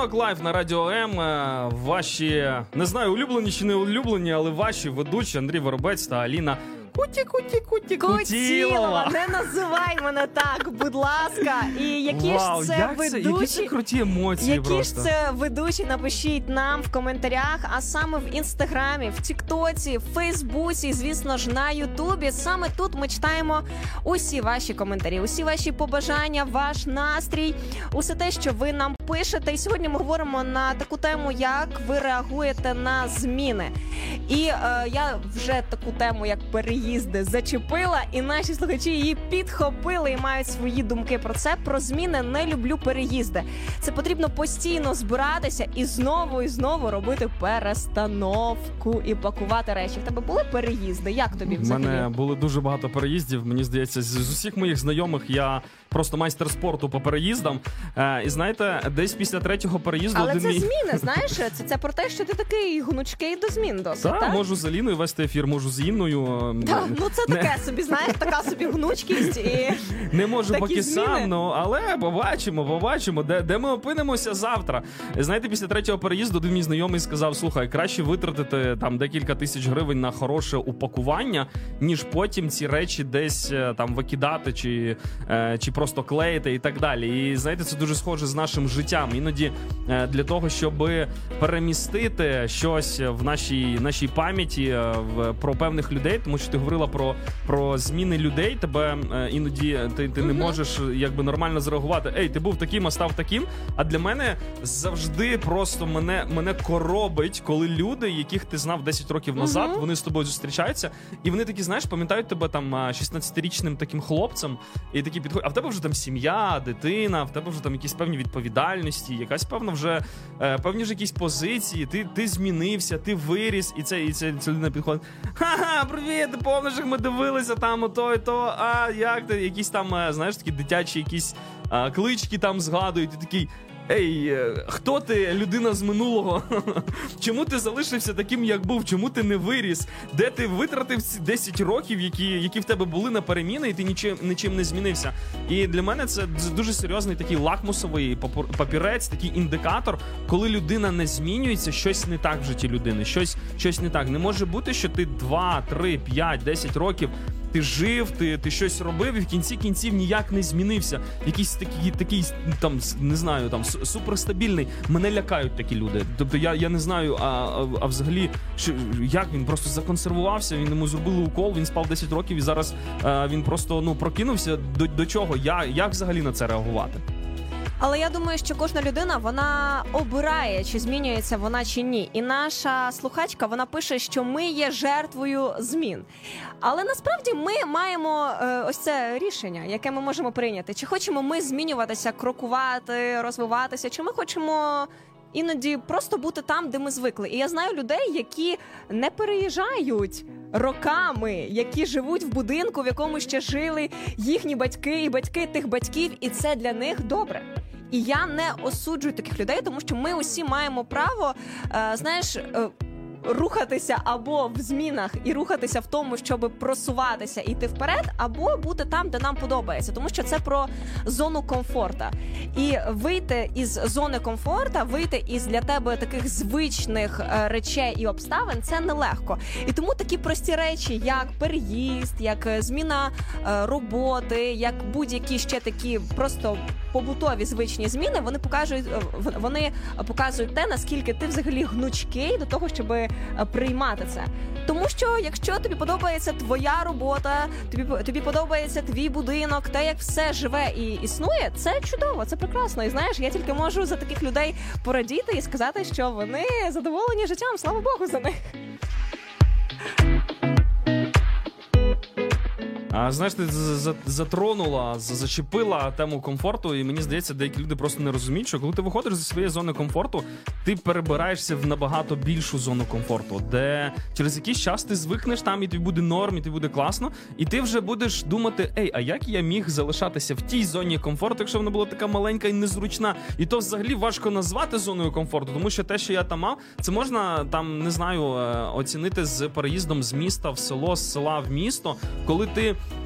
Ранок лайв на Радіо М. Ваші, не знаю, улюблені чи не улюблені, але ваші ведучі Андрій Воробець та Аліна Куті-куті-куті Кутілова. Не називай мене так, будь ласка. І які Вау, ж це як ведучі, це, які це круті емоції які просто. ж це ведучі, напишіть нам в коментарях, а саме в Інстаграмі, в Тіктоці, в Фейсбуці, і, звісно ж, на Ютубі. Саме тут ми читаємо усі ваші коментарі, усі ваші побажання, ваш настрій, усе те, що ви нам пишете. І сьогодні ми говоримо на таку тему, як ви реагуєте на зміни. І е, я вже таку тему, як переїзди, зачепила, і наші слухачі її підхопили і мають свої думки про це. Про зміни. Не люблю переїзди. Це потрібно постійно збиратися і знову і знову робити перестановку і пакувати речі. В тебе були переїзди? Як тобі У взагалі? мене було дуже багато переїздів. Мені здається, з, з усіх моїх знайомих я просто майстер спорту по переїздам. Е, і знаєте, десь після третього переїзду... Але один це мій... зміни, знаєш? Це, це про те, що ти такий гнучкий до змін досить, Та, так? можу з Аліною вести ефір, можу з Інною. Так, ну це Не- таке собі, знаєш, така собі гнучкість і... Не можу Такі поки зміни. сам, ну, але побачимо, побачимо, де, де ми опинимося завтра. Знаєте, після третього переїзду один мій знайомий сказав, слухай, краще витратити там декілька тисяч гривень на хороше упакування, ніж потім ці речі десь е, там викидати чи, е, чи просто клеїти і так далі. І знаєте, це дуже схоже з нашим життям. Іноді е, для того, щоб перемістити щось в нашій, нашій пам'яті е, в, про певних людей, тому що ти говорила про, про зміни людей, тебе е, іноді ти, ти не можеш якби нормально зреагувати. Ей, ти був таким, а став таким. А для мене завжди просто мене, мене коробить, коли люди, яких ти знав десять років назад, Мгм. вони з тобою зустрічаються, і вони такі, знаєш, пам'ятають тебе там шістнадцятирічним таким хлопцем, і такі підходять, а в тебе вже там сім'я, дитина, в тебе вже там якісь певні відповідальності, якась певна вже е, певні ж якісь позиції, ти, ти змінився, ти виріс, і це, і це, ця людина підходить. Ха-ха, привіт, ти помниш, як ми дивилися там ото і то, а як ти, якісь там, е, знаєш, такі дитячі якісь е, клички там згадують, і такий. Ей, е, хто ти, людина з минулого? Чому ти залишився таким, як був? Чому ти не виріс? Де ти витратив ці десять років, які, які в тебе були на переміни, і ти нічим, нічим не змінився? І для мене це дуже серйозний такий лакмусовий папу- папірець, такий індикатор, коли людина не змінюється, щось не так в житті людини, щось, щось не так. Не може бути, що ти два, три, п'ять, десять років ти жив, ти, ти щось робив, і в кінці кінців ніяк не змінився. Якийсь такий, такий там, не знаю, там суперстабільний. Мене лякають такі люди. Тобто я, я не знаю, а, а, а взагалі, що, як він просто законсервувався, він йому зробили укол, він спав десять років і зараз а, він просто ну прокинувся. До, до чого? Я, як взагалі на це реагувати? Але я думаю, що кожна людина, вона обирає, чи змінюється вона чи ні. І наша слухачка, вона пише, що ми є жертвою змін. Але насправді ми маємо е, ось це рішення, яке ми можемо прийняти. Чи хочемо ми змінюватися, крокувати, розвиватися, чи ми хочемо іноді просто бути там, де ми звикли. І я знаю людей, які не переїжджають роками, які живуть в будинку, в якому ще жили їхні батьки і батьки тих батьків, і це для них добре. І я не осуджую таких людей, тому що ми усі маємо право, е, знаєш, е, рухатися або в змінах і рухатися в тому, щоб просуватися, іти вперед, або бути там, де нам подобається, тому що це про зону комфорта. І вийти із зони комфорта, вийти із для тебе таких звичних е, речей і обставин – це нелегко. І тому такі прості речі, як переїзд, як зміна е, роботи, як будь-які ще такі просто побутові звичні зміни, вони покажуть, вони показують те, наскільки ти взагалі гнучкий до того, щоб приймати це. Тому що якщо тобі подобається твоя робота, тобі, тобі подобається твій будинок, те, як все живе і існує, це чудово, це прекрасно. І знаєш, я тільки можу за таких людей порадіти і сказати, що вони задоволені життям, слава Богу за них. А, знаєш, ти затронула, зачепила тему комфорту, і мені здається, деякі люди просто не розуміють, що коли ти виходиш зі своєї зони комфорту, ти перебираєшся в набагато більшу зону комфорту, де через якийсь час ти звикнеш там, і тобі буде норм, і тобі буде класно, і ти вже будеш думати, ей, а як я міг залишатися в тій зоні комфорту, якщо вона була така маленька і незручна, і то взагалі важко назвати зоною комфорту, тому що те, що я там мав, це можна там, не знаю, оцінити з переїздом з міста в село, з села в місто, коли ти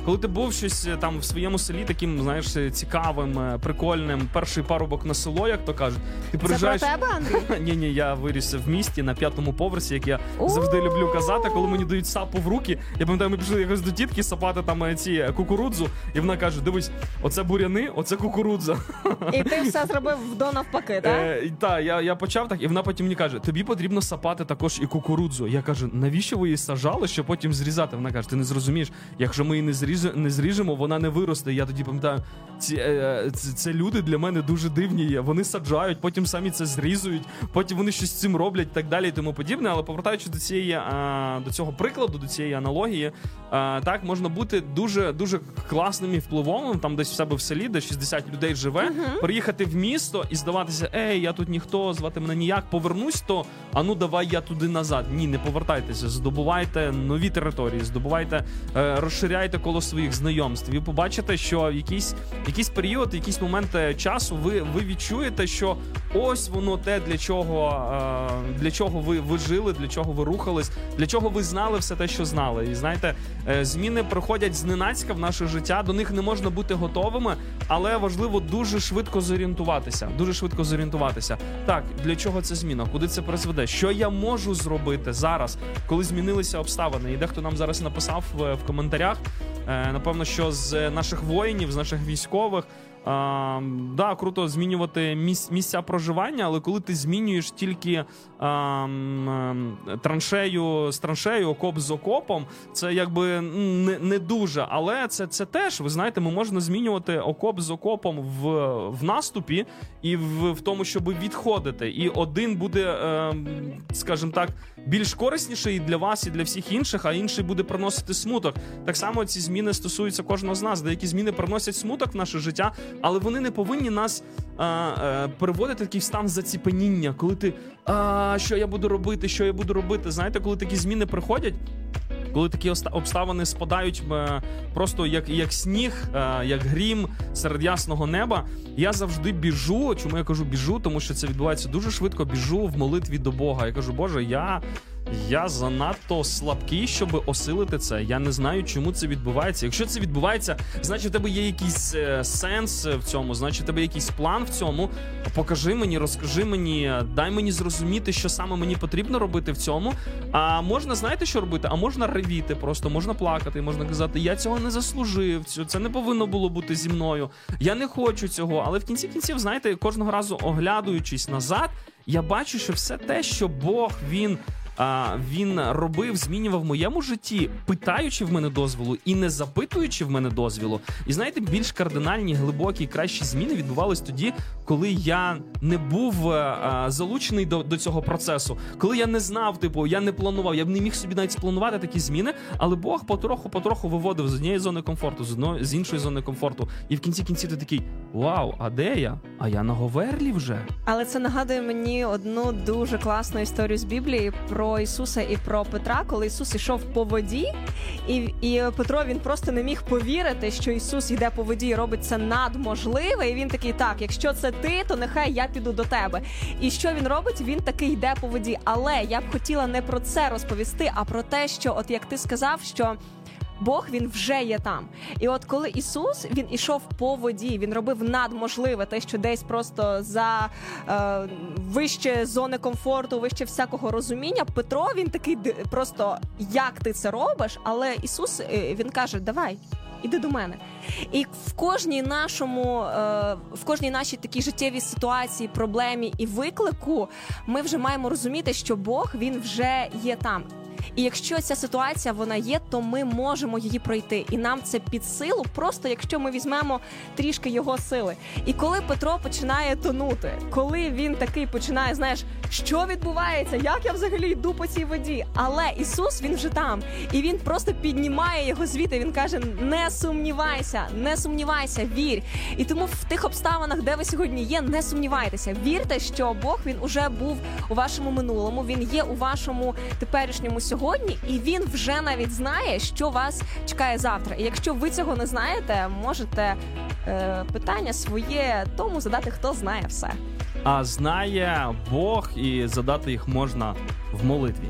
коли ти був щось там в своєму селі таким, знаєш, цікавим, прикольним, перший парубок на село, як то кажуть, ти приїжджаєш... Це про тебе, Андрій? Ні-ні, я виріс в місті на п'ятому поверсі, як я завжди люблю казати, коли мені дають сапу в руки. Я пам'ятаю, ми пішли якось до тітки сапати там ці кукурудзу, і вона каже, дивись, оце буряни, оце кукурудза. І ти все зробив до навпаки, так? Е, так, я, я почав так, і вона потім мені каже, тобі потрібно сапати також і кукурудзу. Я кажу, навіщо ви її сажали, щоб потім зрізати? Вона каже, ти не зрозумієш, якщо ми її не, зріж, не зріжемо, вона не виросте. Я тоді пам'ятаю, ці, е, це, це люди для мене дуже дивні є. Вони саджають, потім самі це зрізують, потім вони щось з цим роблять і так далі і тому подібне. Але повертаючи до цієї, е, до цього прикладу, до цієї аналогії, е, так, можна бути дуже, дуже класним і впливовим, там десь в себе в селі, де шістдесят людей живе, uh-huh. приїхати в місто і здаватися, ей, я тут ніхто, звати мене ніяк, повернусь, то, а ну давай я туди назад. Ні, не повертайтеся, здобувайте нові території, здобувайте, е, розширяйте коло своїх знайомств. Ви побачите, що якийсь, якийсь період, якийсь момент часу ви, ви відчуєте, що ось воно те, для чого, е, для чого ви, ви жили, для чого ви рухались, для чого ви знали все те, що знали. І знаєте, е, зміни приходять зненацька в наше життя, до них не можна бути готовими, але важливо дуже швидко зорієнтуватися. Дуже швидко зорієнтуватися. Так, для чого це зміна? Куди це призведе? Що я можу зробити зараз, коли змінилися обставини? І дехто нам зараз написав в, в коментарях, е, напевно, що з наших воїнів, з наших військових, А, да, круто змінювати місць, місця проживання, але коли ти змінюєш тільки а, м, траншею з траншею, окоп з окопом, це якби не, не дуже. Але це, це теж, ви знаєте, ми можемо змінювати окоп з окопом в, в наступі і в, в тому, щоб відходити. І один буде, е, скажімо так, більш корисніший для вас і для всіх інших, а інший буде приносити смуток. Так само ці зміни стосуються кожного з нас. Деякі зміни приносять смуток в наше життя, але вони не повинні нас а, а, переводити в такий стан заціпеніння, коли ти, а, що я буду робити, що я буду робити. Знаєте, коли такі зміни приходять, коли такі обставини спадають а, просто як, як сніг, а, як грім серед ясного неба, я завжди біжу. Чому я кажу біжу? Тому що це відбувається дуже швидко, біжу в молитві до Бога. Я кажу, Боже, я... Я занадто слабкий, щоб осилити це. Я не знаю, чому це відбувається. Якщо це відбувається, значить, у тебе є якийсь е, сенс в цьому, значить, у тебе якийсь план в цьому. Покажи мені, розкажи мені, дай мені зрозуміти, що саме мені потрібно робити в цьому. А можна, знаєте, що робити? А можна ревіти просто, можна плакати, можна казати, я цього не заслужив, це не повинно було бути зі мною, я не хочу цього. Але в кінці кінців, знаєте, кожного разу оглядуючись назад, я бачу, що все те, що Бог, Він... А, він робив, змінював в моєму житті, питаючи в мене дозволу і не запитуючи в мене дозволу. І знаєте, більш кардинальні, глибокі, кращі зміни відбувались тоді, коли я не був а, залучений до, до цього процесу. Коли я не знав, типу, я не планував, я б не міг собі навіть спланувати такі зміни, але Бог потроху-потроху виводив з однієї зони комфорту, з, одної, з іншої зони комфорту. І в кінці кінці ти такий, вау, а де я? А я на Говерлі вже. Але це нагадує мені одну дуже класну історію з Біблії про Про Ісуса і про Петра, коли Ісус йшов по воді, і, і Петро, він просто не міг повірити, що Ісус йде по воді і робить це надможливе, і він такий, так, якщо це ти, то нехай я піду до тебе. І що він робить? Він таки йде по воді. Але я б хотіла не про це розповісти, а про те, що, от як ти сказав, що Бог, він вже є там. І от коли Ісус, він ішов по воді, він робив надможливе, те, що десь просто за е, вище зони комфорту, вище всякого розуміння, Петро, він такий просто, як ти це робиш? Але Ісус, він каже, давай, іди до мене. І в кожній нашому, е, в кожній нашій такій життєвій ситуації, проблемі і виклику ми вже маємо розуміти, що Бог, він вже є там. І якщо ця ситуація, вона є, то ми можемо її пройти. І нам це під силу, просто якщо ми візьмемо трішки його сили. І коли Петро починає тонути, коли він такий починає, знаєш, що відбувається, як я взагалі йду по цій воді? Але Ісус, він вже там. І він просто піднімає його звідти. Він каже, не сумнівайся, не сумнівайся, вірь. І тому в тих обставинах, де ви сьогодні є, не сумнівайтеся. Вірте, що Бог, він уже був у вашому минулому, він є у вашому теперішньому сьогодні, і він вже навіть знає, що вас чекає завтра. І якщо ви цього не знаєте, можете е, питання своє тому задати, хто знає все. А знає Бог, і задати їх можна в молитві.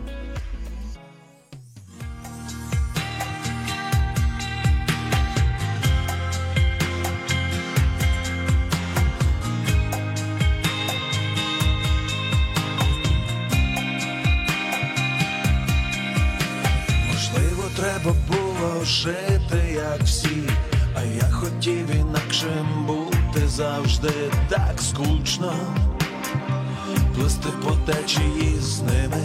треба було жити, як всі, а я хотів інакшим бути завжди так скучно, плисти по течії з ними.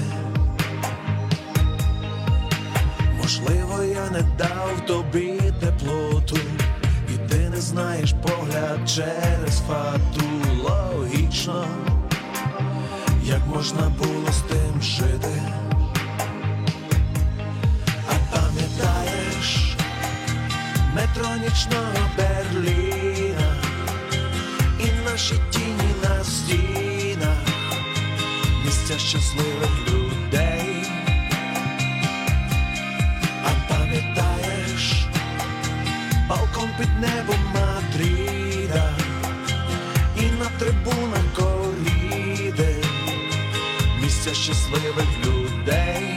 Можливо, я не дав тобі теплоту, і ти не знаєш погляд через фату. Логічно, як можна було з тим жити. А пам'ятаєш метро нічного Берліна і наші тіні на стінах, місця щасливих людей. А пам'ятаєш балкон під небом Мадрида і на трибунах коріди, місця щасливих людей.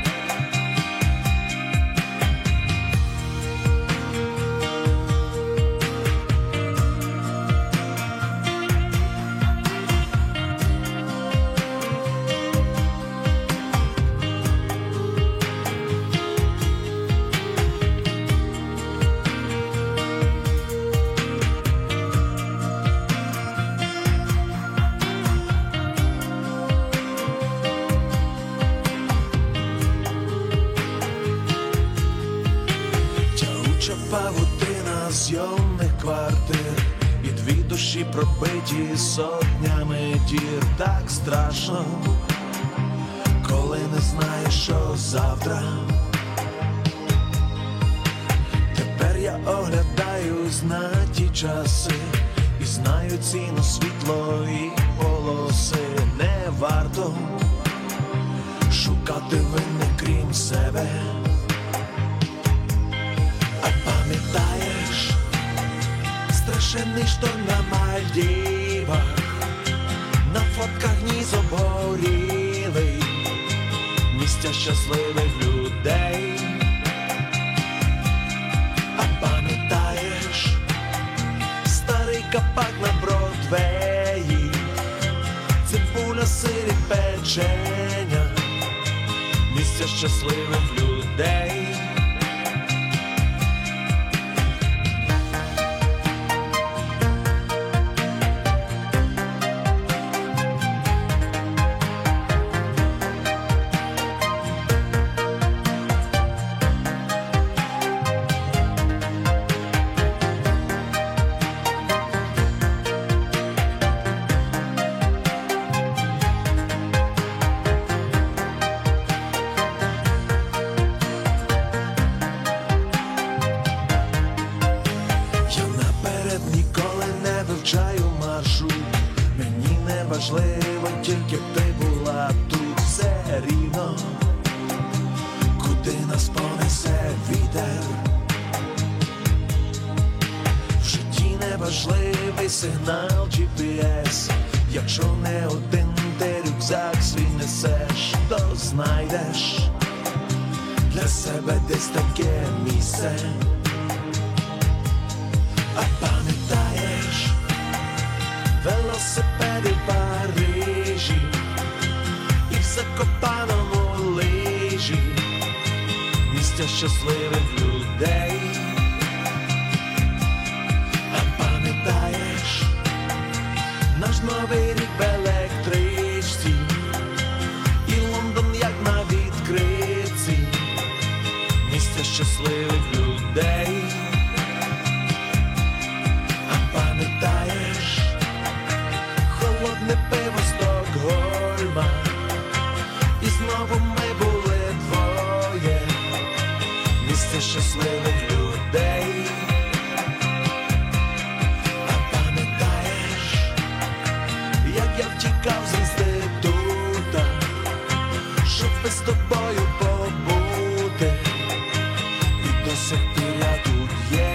Павутина зйомних квартир і дві душі пробиті сотнями дір. Так страшно, коли не знаєш, що завтра. Тепер я оглядаюсь на ті часи і знаю ціну світло і полоси. Не варто шукати винних крім себе. Пам'ятаєш страшенний шторм на Мальдівах, на фотках ніс обгорілий, місця щасливих людей. А пам'ятаєш старий капак на Бродвеї, цибуля, сир і печеня, місця щасливих людей. Мені не важливо, тільки б ти була тут. Все рівно, куди нас понесе вітер. В житті неважливий сигнал джі пі ес. Якщо не один ти рюкзак свій несеш, то знайдеш для себе десь таке місце. А пам'ятаєш велосипеди в Парижі і в Закопаному лижі, місця щасливих людей. А пам'ятаєш наш новий рік в електричці і Лондон як на відкритці, місця щасливих людей. А пам'ятаєш холодне пиво Стокгольма, і знову ми були двоє, місце щасливих людей. А пам'ятаєш, як я втікав з інститута, щоб без тобою побути, і до сих пір я тут є.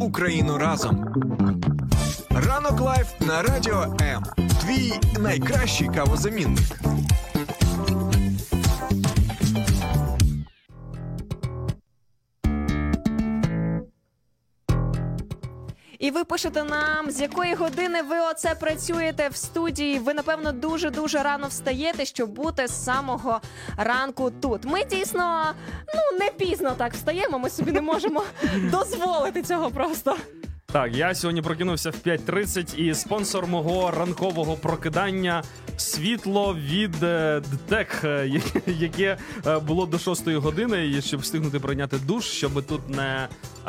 Україну разом. Ранок Лайф на Радіо М. Твій найкращий кавозамінник. І ви пишете нам, з якої години ви оце працюєте в студії. Ви, напевно, дуже-дуже рано встаєте, щоб бути з самого ранку тут. Ми дійсно, ну, не пізно так встаємо, ми собі не можемо дозволити цього просто. Так, я сьогодні прокинувся в п'ять тридцять, і спонсор мого ранкового прокидання – світло від е, ДТЕК, е, яке е, було до шостої години, і щоб встигнути прийняти душ, щоб тут не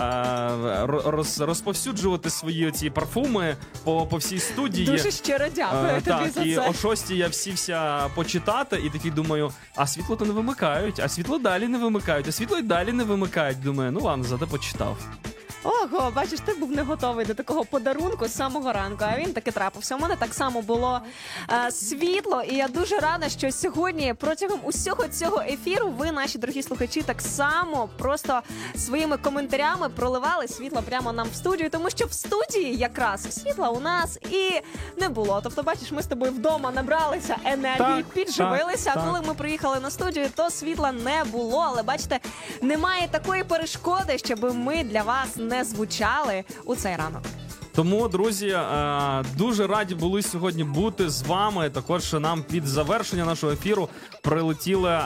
е, роз, розповсюджувати свої ці парфуми по, по всій студії. Дуже щиро дякую е, тобі так, за це. І о шостій я всівся почитати, і такий думаю, а світло то не вимикають, а світло далі не вимикають, а світло й далі не вимикають. Думаю, ну ладно, зате почитав. Ого, бачиш, ти був не готовий до такого подарунку з самого ранку, а він таки трапився. У мене так само було е, світло, і я дуже рада, що сьогодні протягом усього цього ефіру ви, наші дорогі слухачі, так само просто своїми коментарями проливали світло прямо нам в студію, тому що в студії якраз світла у нас і не було. Тобто, бачиш, ми з тобою вдома набралися енергії, так, підживилися, так, а коли так. ми приїхали на студію, то світла не було. Але, бачите, немає такої перешкоди, щоб ми для вас не звучали у цей ранок. Тому, друзі, дуже раді були сьогодні бути з вами. Також нам під завершення нашого ефіру прилетіло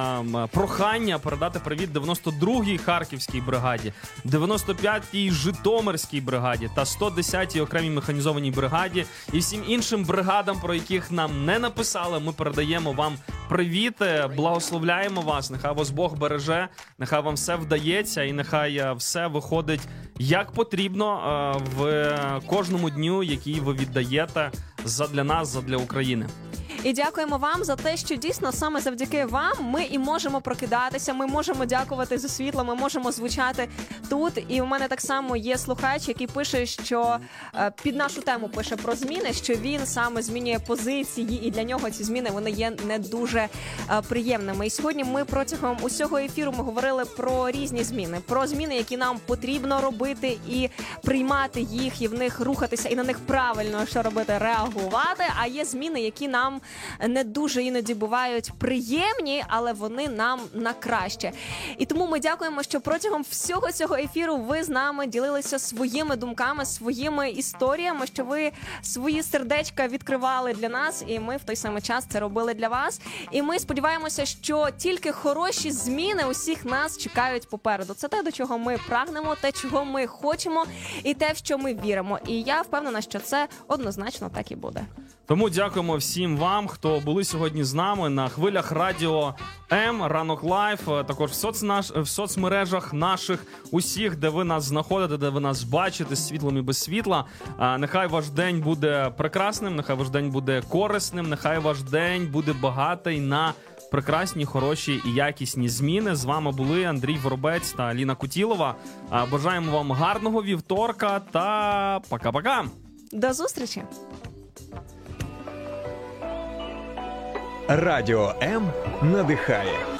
прохання передати привіт дев'яносто другій Харківській бригаді, дев'яносто п'ятій Житомирській бригаді та сто десятій окремій механізованій бригаді і всім іншим бригадам, про яких нам не написали. Ми передаємо вам привіт, благословляємо вас. Нехай вас Бог береже, нехай вам все вдається і нехай все виходить як потрібно в кожному дню, який ви віддаєте задля нас, задля України. І дякуємо вам за те, що дійсно саме завдяки вам ми і можемо прокидатися, ми можемо дякувати за світло, ми можемо звучати тут. І у мене так само є слухач, який пише, що е, під нашу тему пише про зміни, що він саме змінює позиції, і для нього ці зміни вони є не дуже е, приємними. І сьогодні ми протягом усього ефіру ми говорили про різні зміни, про зміни, які нам потрібно робити і приймати їх, і в них рухатися, і на них правильно, що робити, реагувати. А є зміни, які нам не дуже іноді бувають приємні, але вони нам на краще. І тому ми дякуємо, що протягом всього цього ефіру ви з нами ділилися своїми думками, своїми історіями, що ви свої сердечка відкривали для нас, і ми в той самий час це робили для вас. І ми сподіваємося, що тільки хороші зміни усіх нас чекають попереду. Це те, до чого ми прагнемо, те, чого ми хочемо, і те, в що ми віримо. І я впевнена, що це однозначно так і буде. Тому дякуємо всім вам, хто були сьогодні з нами на хвилях Радіо М, Ранок Лайф, також в, соцнаш... в соцмережах наших усіх, де ви нас знаходите, де ви нас бачите, з світлом і без світла. А, нехай ваш день буде прекрасним, нехай ваш день буде корисним, нехай ваш день буде багатий на прекрасні, хороші і якісні зміни. З вами були Андрій Воробець та Аліна Кутілова. А, бажаємо вам гарного вівторка та пока-пока! До зустрічі! Радіо М надихає.